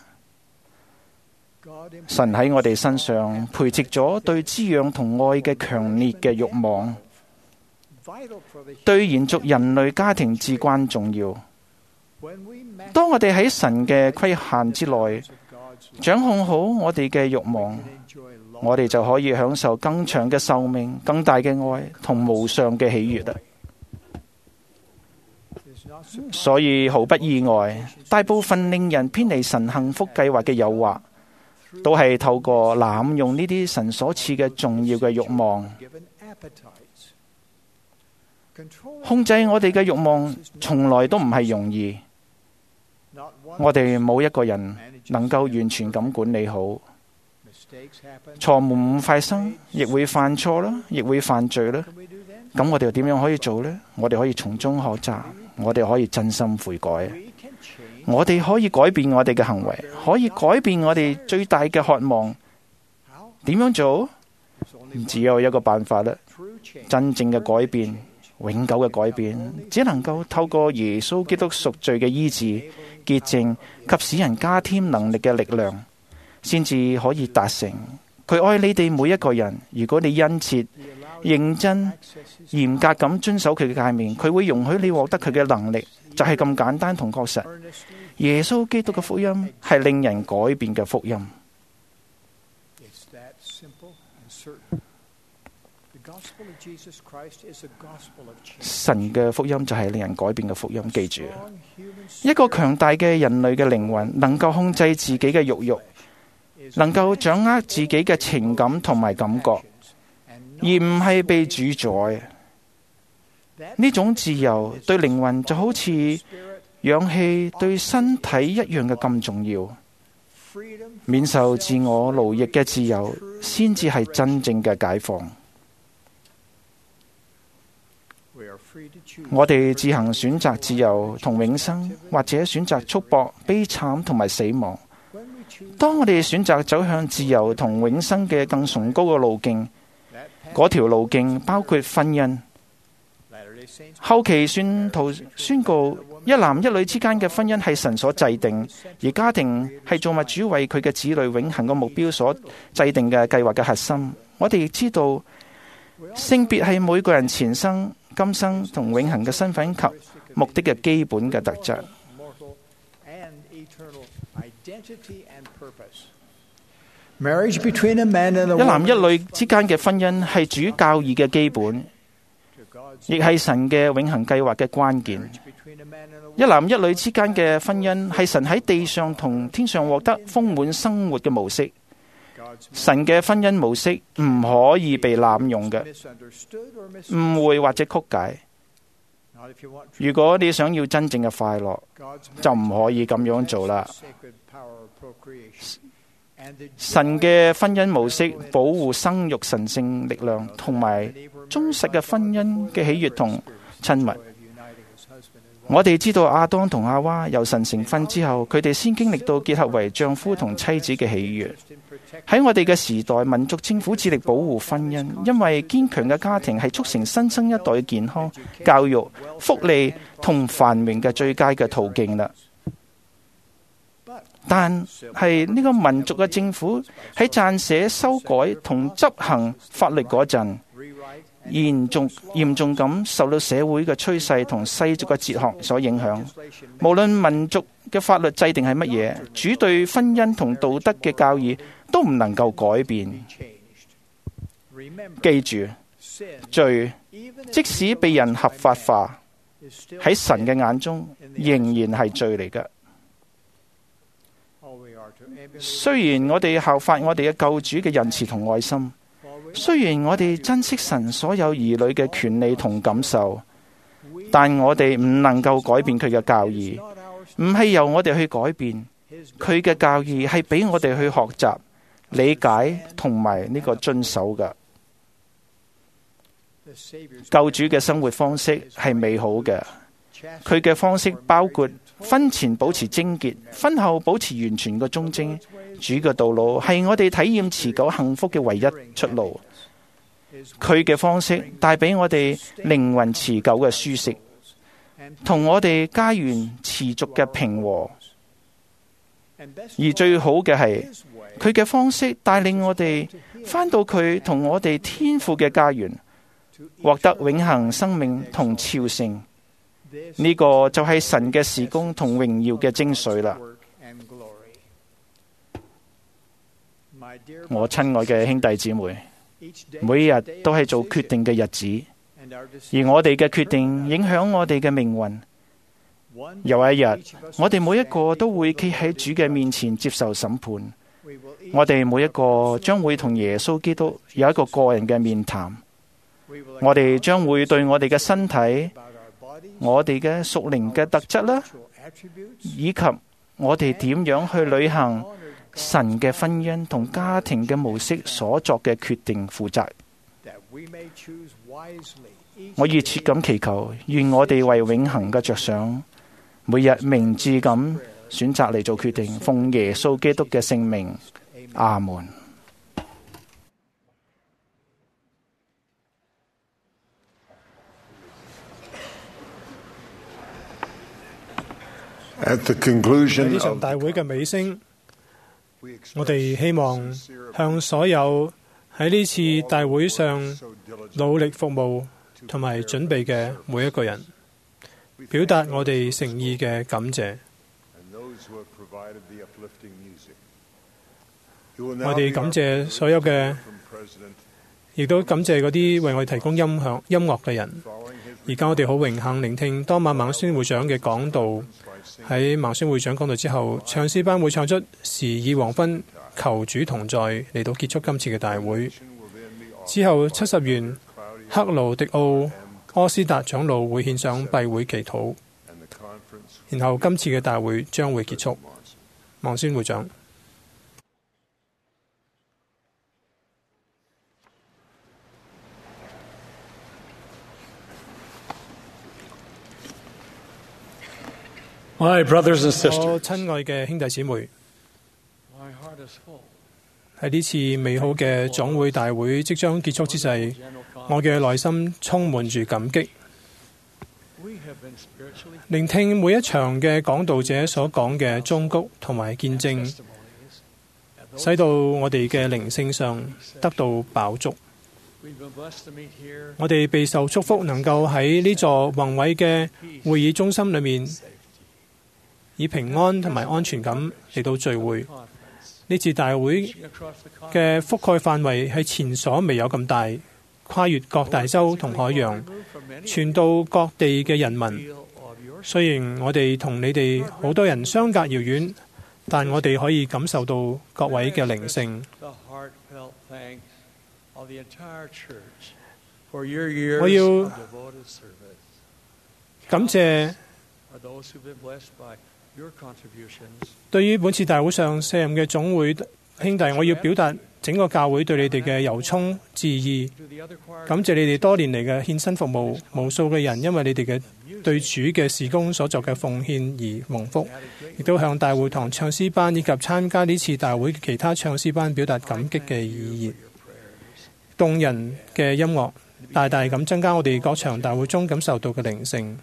神喺我哋身上培植咗對滋養同愛嘅強烈嘅慾望，對延續人類家庭至關重要。當我哋喺神嘅規限之內，掌控好我哋嘅慾望，我哋就可以享受更長嘅壽命、更大嘅愛同無上嘅喜悅啦。所以毫不意外，大部分令人偏離神幸福計劃嘅誘惑，都係透過濫用呢啲神所賜嘅重要嘅慾望。控制我哋嘅慾望從來都唔係容易，我哋冇一個人能夠完全咁管理好。 錯誤發生，亦會犯錯啦，亦會犯罪啦。咁我哋又點樣可以做呢？我哋可以從中學習，我哋可以真心悔改，我哋可以改變我哋嘅行為，可以改變我哋最大嘅渴望。點樣做？只有一個辦法啦，真正嘅改變，永久嘅改變，只能夠透過耶穌基督贖罪嘅醫治、潔淨及使人加添能力嘅力量，先至可以達成。佢愛你哋每一個人，如果你殷切、認真、嚴格咁遵守佢嘅誡命，佢會容許你獲得佢嘅能力，就係咁簡單同確實。耶穌基督嘅福音係令人改變嘅福音。神嘅福音就係令人改變嘅福音。記住，一個強大嘅人類嘅靈魂能夠控制自己嘅慾欲，能夠掌握自己嘅情感同埋感覺，而唔係被主宰。呢種自由對靈魂就好似氧氣對身體一樣嘅咁重要。免受自我奴役嘅自由，先至係真正嘅解放。我哋自行選擇自由同永生，或者選擇束縛、悲慘同埋死亡。當我哋選擇走向自由同永生嘅更崇高嘅路徑，嗰條路徑包括婚姻。後期信徒宣告，一男一女之間嘅婚姻係神所制定，而家庭係造物主為佢嘅子女永恆嘅目標所制定嘅計劃嘅核心。我哋亦知道，性別係每個人前生、今生同永恆嘅身份及目的嘅基本嘅特質。一男一女之間嘅婚姻係主教義嘅基本，亦係神嘅永恆計劃嘅關鍵。一男一女之間嘅婚姻係神喺地上同天上獲得豐滿生活嘅模式。神嘅婚姻模式唔可以被濫用嘅、誤會或者曲解。如果你想要真正嘅快樂，就唔可以咁樣做啦。神嘅婚姻模式保護生育神聖力量同埋忠實嘅婚姻嘅喜悅同親密。我哋知道亞當同夏娃由神成婚之後，佢哋先經歷到結合為丈夫同妻子嘅喜悅。喺我哋嘅時代，民族政府致力保護婚姻，因為堅強嘅家庭係促成新生一代嘅健康、教育、福利同繁榮嘅最佳嘅途徑啦。但係呢個民族嘅政府喺撰寫、修改同執行法律嗰陣，嚴重咁受到社會嘅趨勢同世俗嘅哲學所影響。無論民族嘅法律制定係乜嘢，主對婚姻同道德嘅教義都唔能夠改變。記住，罪即使被人合法化，喺神嘅眼中仍然係罪嚟嘅。雖然我哋效法我哋嘅救主嘅仁慈同愛心，雖然我哋珍惜神所有兒女嘅權利同感受，但我哋唔能夠改變佢嘅教義，唔係由我哋去改變。佢嘅教義係俾我哋去學習、理解同埋呢個遵守嘅。救主嘅生活方式係美好嘅，佢嘅方式包括婚前保持貞潔，婚後保持完全嘅忠貞。主嘅道路係我哋體驗持久幸福嘅唯一出路。佢嘅方式帶俾我哋靈魂持久嘅舒適，同我哋家園持續嘅平和。而最好嘅係，佢嘅方式帶領我哋返到佢同我哋天父嘅家園，獲得永恆生命同朝聖。呢個就係神嘅事工同榮耀嘅精髓啦。我親愛嘅兄弟姊妹，每日都係做決定嘅日子，而我哋嘅決定影響我哋嘅命運。有一日，我哋每一個都會企喺主嘅面前接受審判。我哋每一個將會同耶穌基督有一個個人嘅面談。我哋將會對我哋嘅身體、我哋嘅屬靈嘅特質啦，以及我哋點樣去履行神嘅婚姻同家庭嘅模式所作嘅決定負責。我熱切咁祈求，願我哋為永恆嘅着想，每日明智咁選擇嚟做決定，奉耶穌基督嘅聖名，阿門。 喺呢場大會嘅尾聲，我哋希望向所有喺呢次大會上努力服務同埋準備嘅每一個人，表達我哋誠意嘅感謝。我哋感謝所有嘅，亦都感謝嗰啲為我哋提供音樂嘅人。而家我哋好榮幸聆聽當晚孟孫會長嘅講道。喺孟孫會長講道之後，唱詩班會唱出時已黃昏，求主同在，嚟到結束今次嘅大會。之後70元克勞迪奧柯斯達長老會獻上閉會祈禱，然後今次嘅大會將會結束。孟孫會長。我親愛嘅兄弟姊妹，喺呢次美好嘅總會大會即將結束之際，我嘅內心充滿住感激。聆聽每一場嘅講道者所講嘅忠告同埋見證，使到我哋嘅靈性上得到飽足。我哋備受祝福，能夠喺呢座宏偉嘅會議中心裏面，以平安同埋安全感嚟到聚會。呢次大會嘅覆蓋範圍係前所未有咁大，跨越各大洲同海洋，傳到各地嘅人民。雖然我哋同你哋好多人相隔遙遠，但我哋可以感受到各位嘅靈性。我要感謝對於本次大會上卸任嘅總會兄弟，我要表達整個教會對你哋嘅由衷致意，感謝你哋多年嚟嘅獻身服務，無數嘅人因為你哋嘅對主嘅事工所作嘅奉獻而蒙福，亦都向大會堂唱詩班以及參加呢次大會嘅其他唱詩班表達感激嘅意義。動人嘅音樂大大咁增加我哋各場大會中感受到嘅靈性。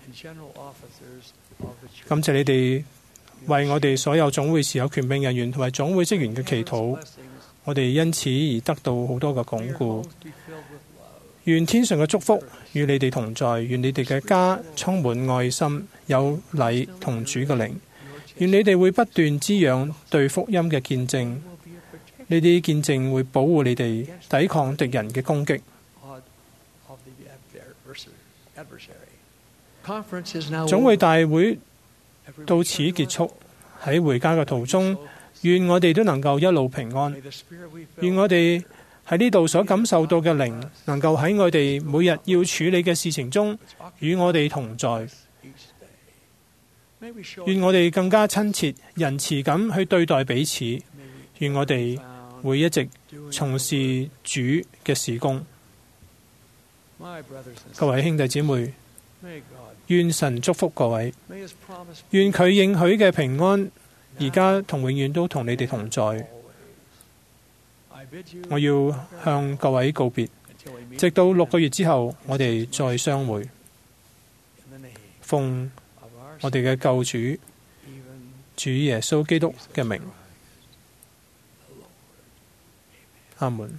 感謝你哋為我哋所有總會持有權柄人員同埋總會職員嘅祈禱，我哋因此而得到好多嘅鞏固。願天上嘅祝福與你哋同在，願你哋嘅家充滿愛心，有禮同主嘅靈。願你哋會不斷滋養對福音嘅見證，呢啲見證會保護你哋抵抗敵人嘅攻擊。總會大會到此結束，喺回家嘅途中，願我哋都能夠一路平安。願我哋喺呢度所感受到嘅靈，能夠喺我哋每日要處理嘅事情中與我哋同在。願我哋更加親切、仁慈咁去對待彼此。願我哋會一直從事主嘅事工。各位兄弟姊妹，願神祝福各位，願佢應許嘅平安，而家同永遠都同你哋同在。我要向各位告別，直到6個月之後，我哋再相會。奉我哋嘅救主主耶穌基督嘅名，阿門。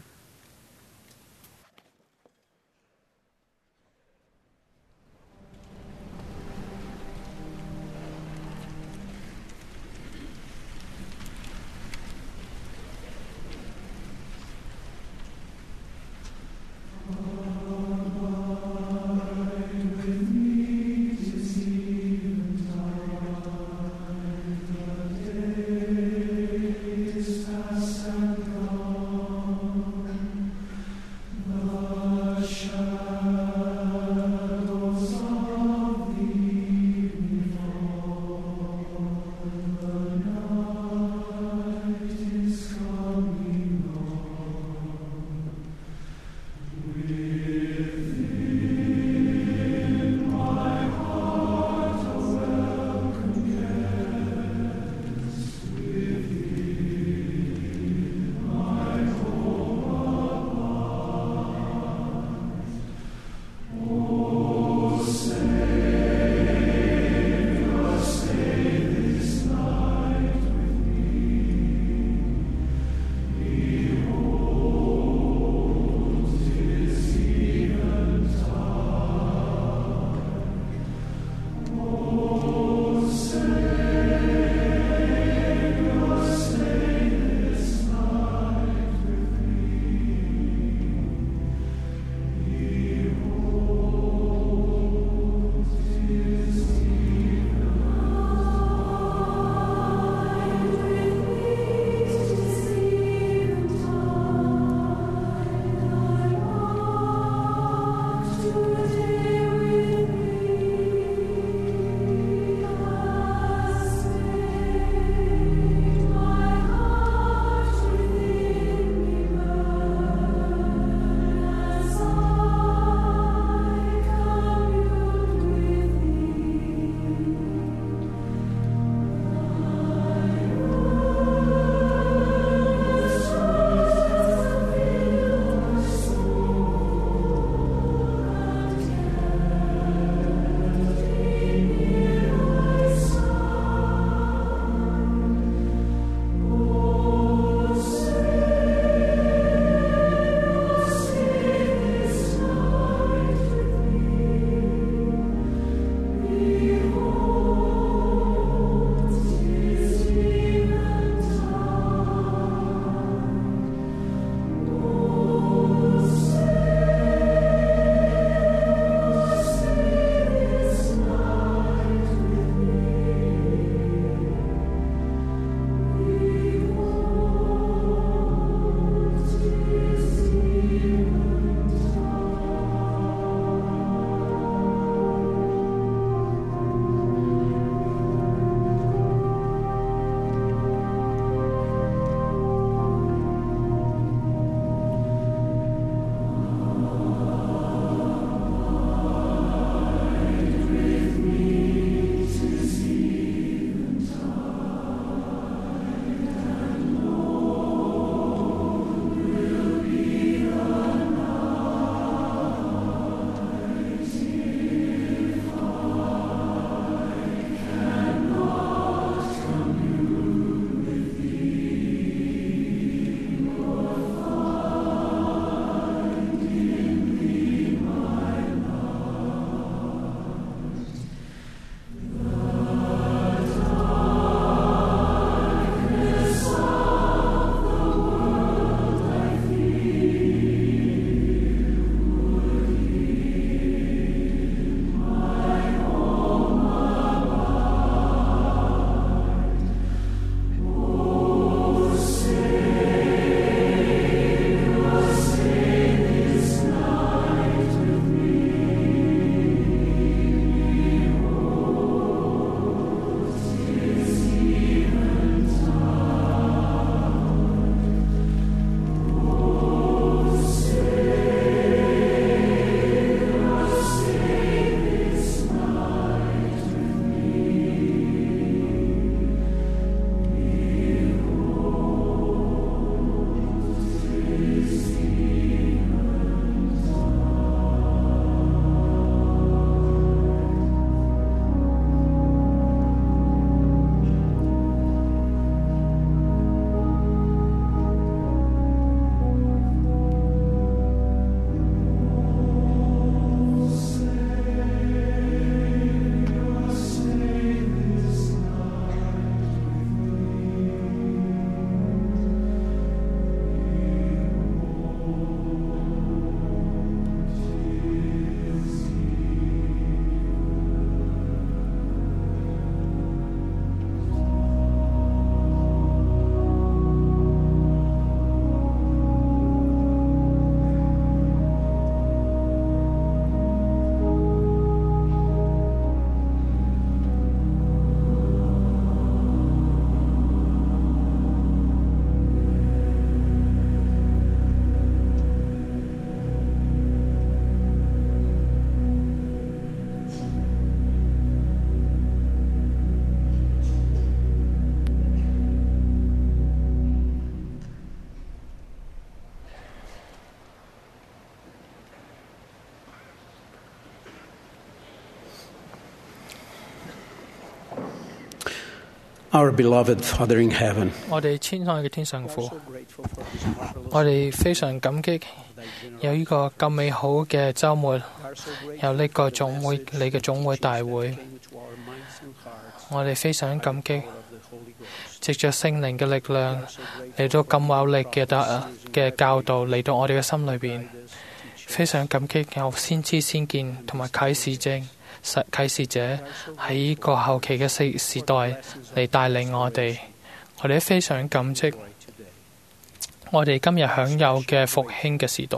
Our beloved Father in heaven, 我哋親愛嘅天上父，我哋非常感激有呢個咁美好嘅週末，有呢個總會，你嘅總會大會，我哋非常感激，藉着聖靈嘅力量嚟到咁有力嘅教導嚟到我哋嘅心裏邊，非常感激有先知先見同埋啟示者喺呢個後期嘅時代嚟帶領我哋都非常感激我哋今日享有嘅復興嘅時代。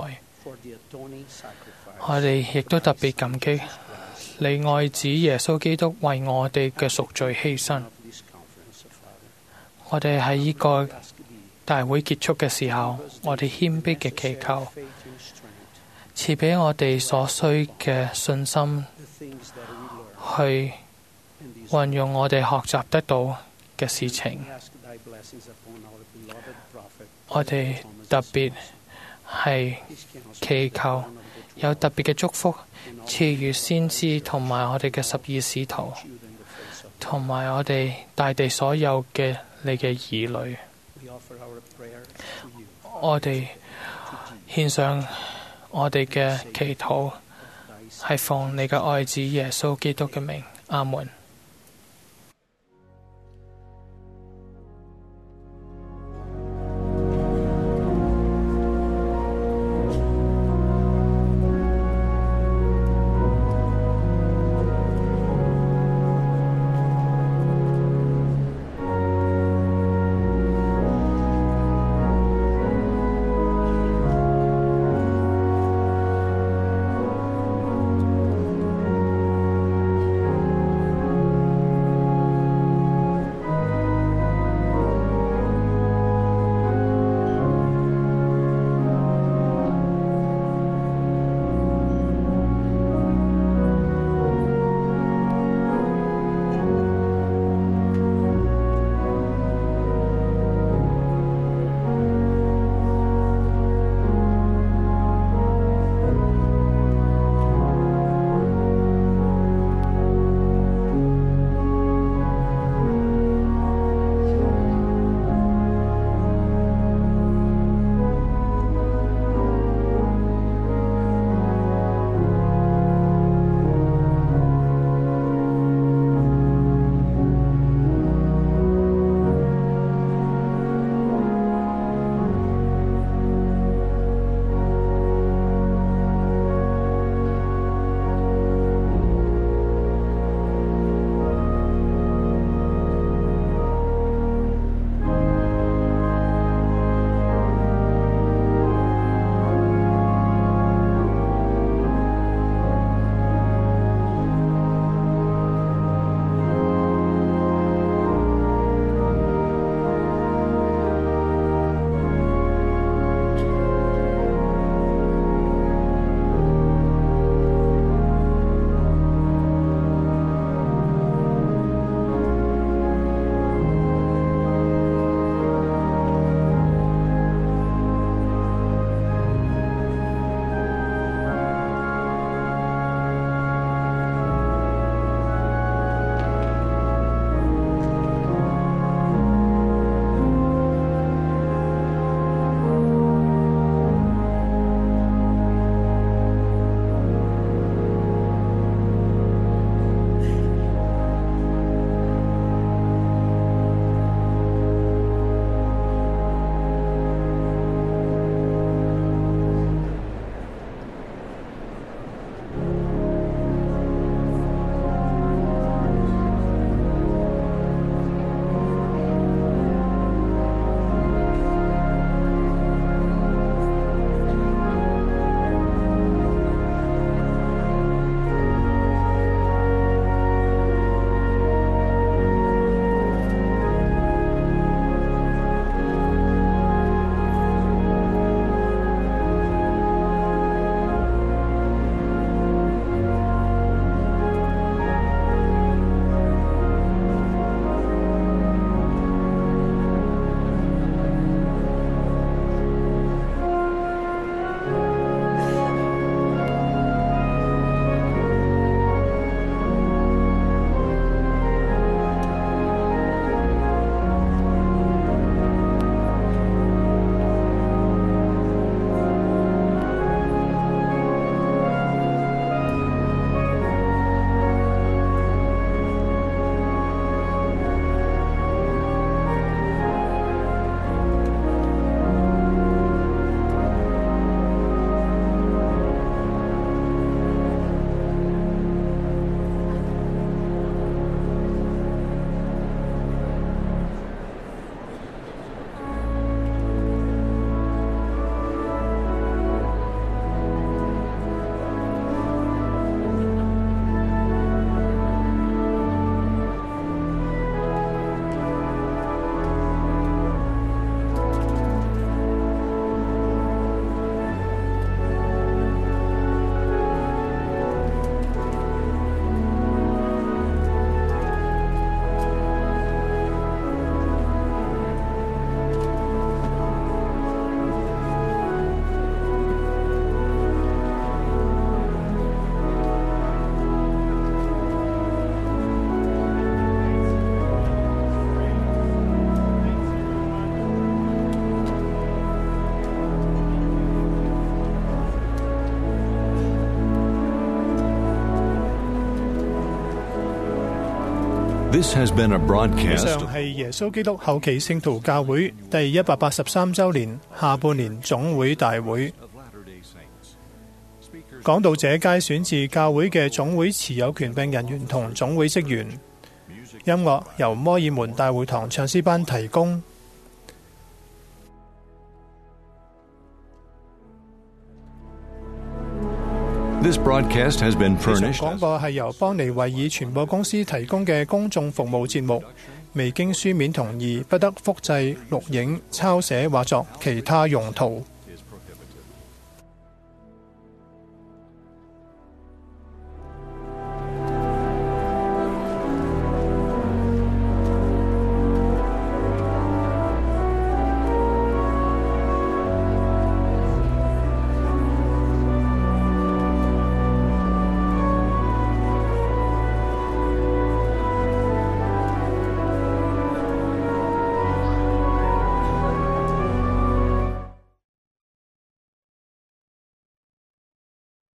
我哋亦都特別感激你愛子耶穌基督為我哋嘅贖罪犧牲。我哋喺呢個大會結束嘅時候，我哋謙卑嘅祈求，賜俾我哋所需嘅信心，去運用我哋學習得到嘅事情。我哋特別係祈求有特別嘅祝福賜予先知同埋我哋嘅12使徒，同埋我哋大地所有嘅你嘅兒女。我哋獻上我哋嘅祈禱，係奉你嘅愛子耶穌基督嘅名，阿門。 This has been a 以 broadcast 上係耶穌基督後期聖徒教會第183週年下半年總會大會。講道者皆選自教會嘅總會持有權柄人員同總會職員。音樂由摩爾門大會堂唱詩班提供。 This broadcast has been 以上 furnished 廣播係由邦尼維爾傳播公司提供嘅公眾服務節目，未經書面同意，不得複製、錄影、抄寫或作其他用途。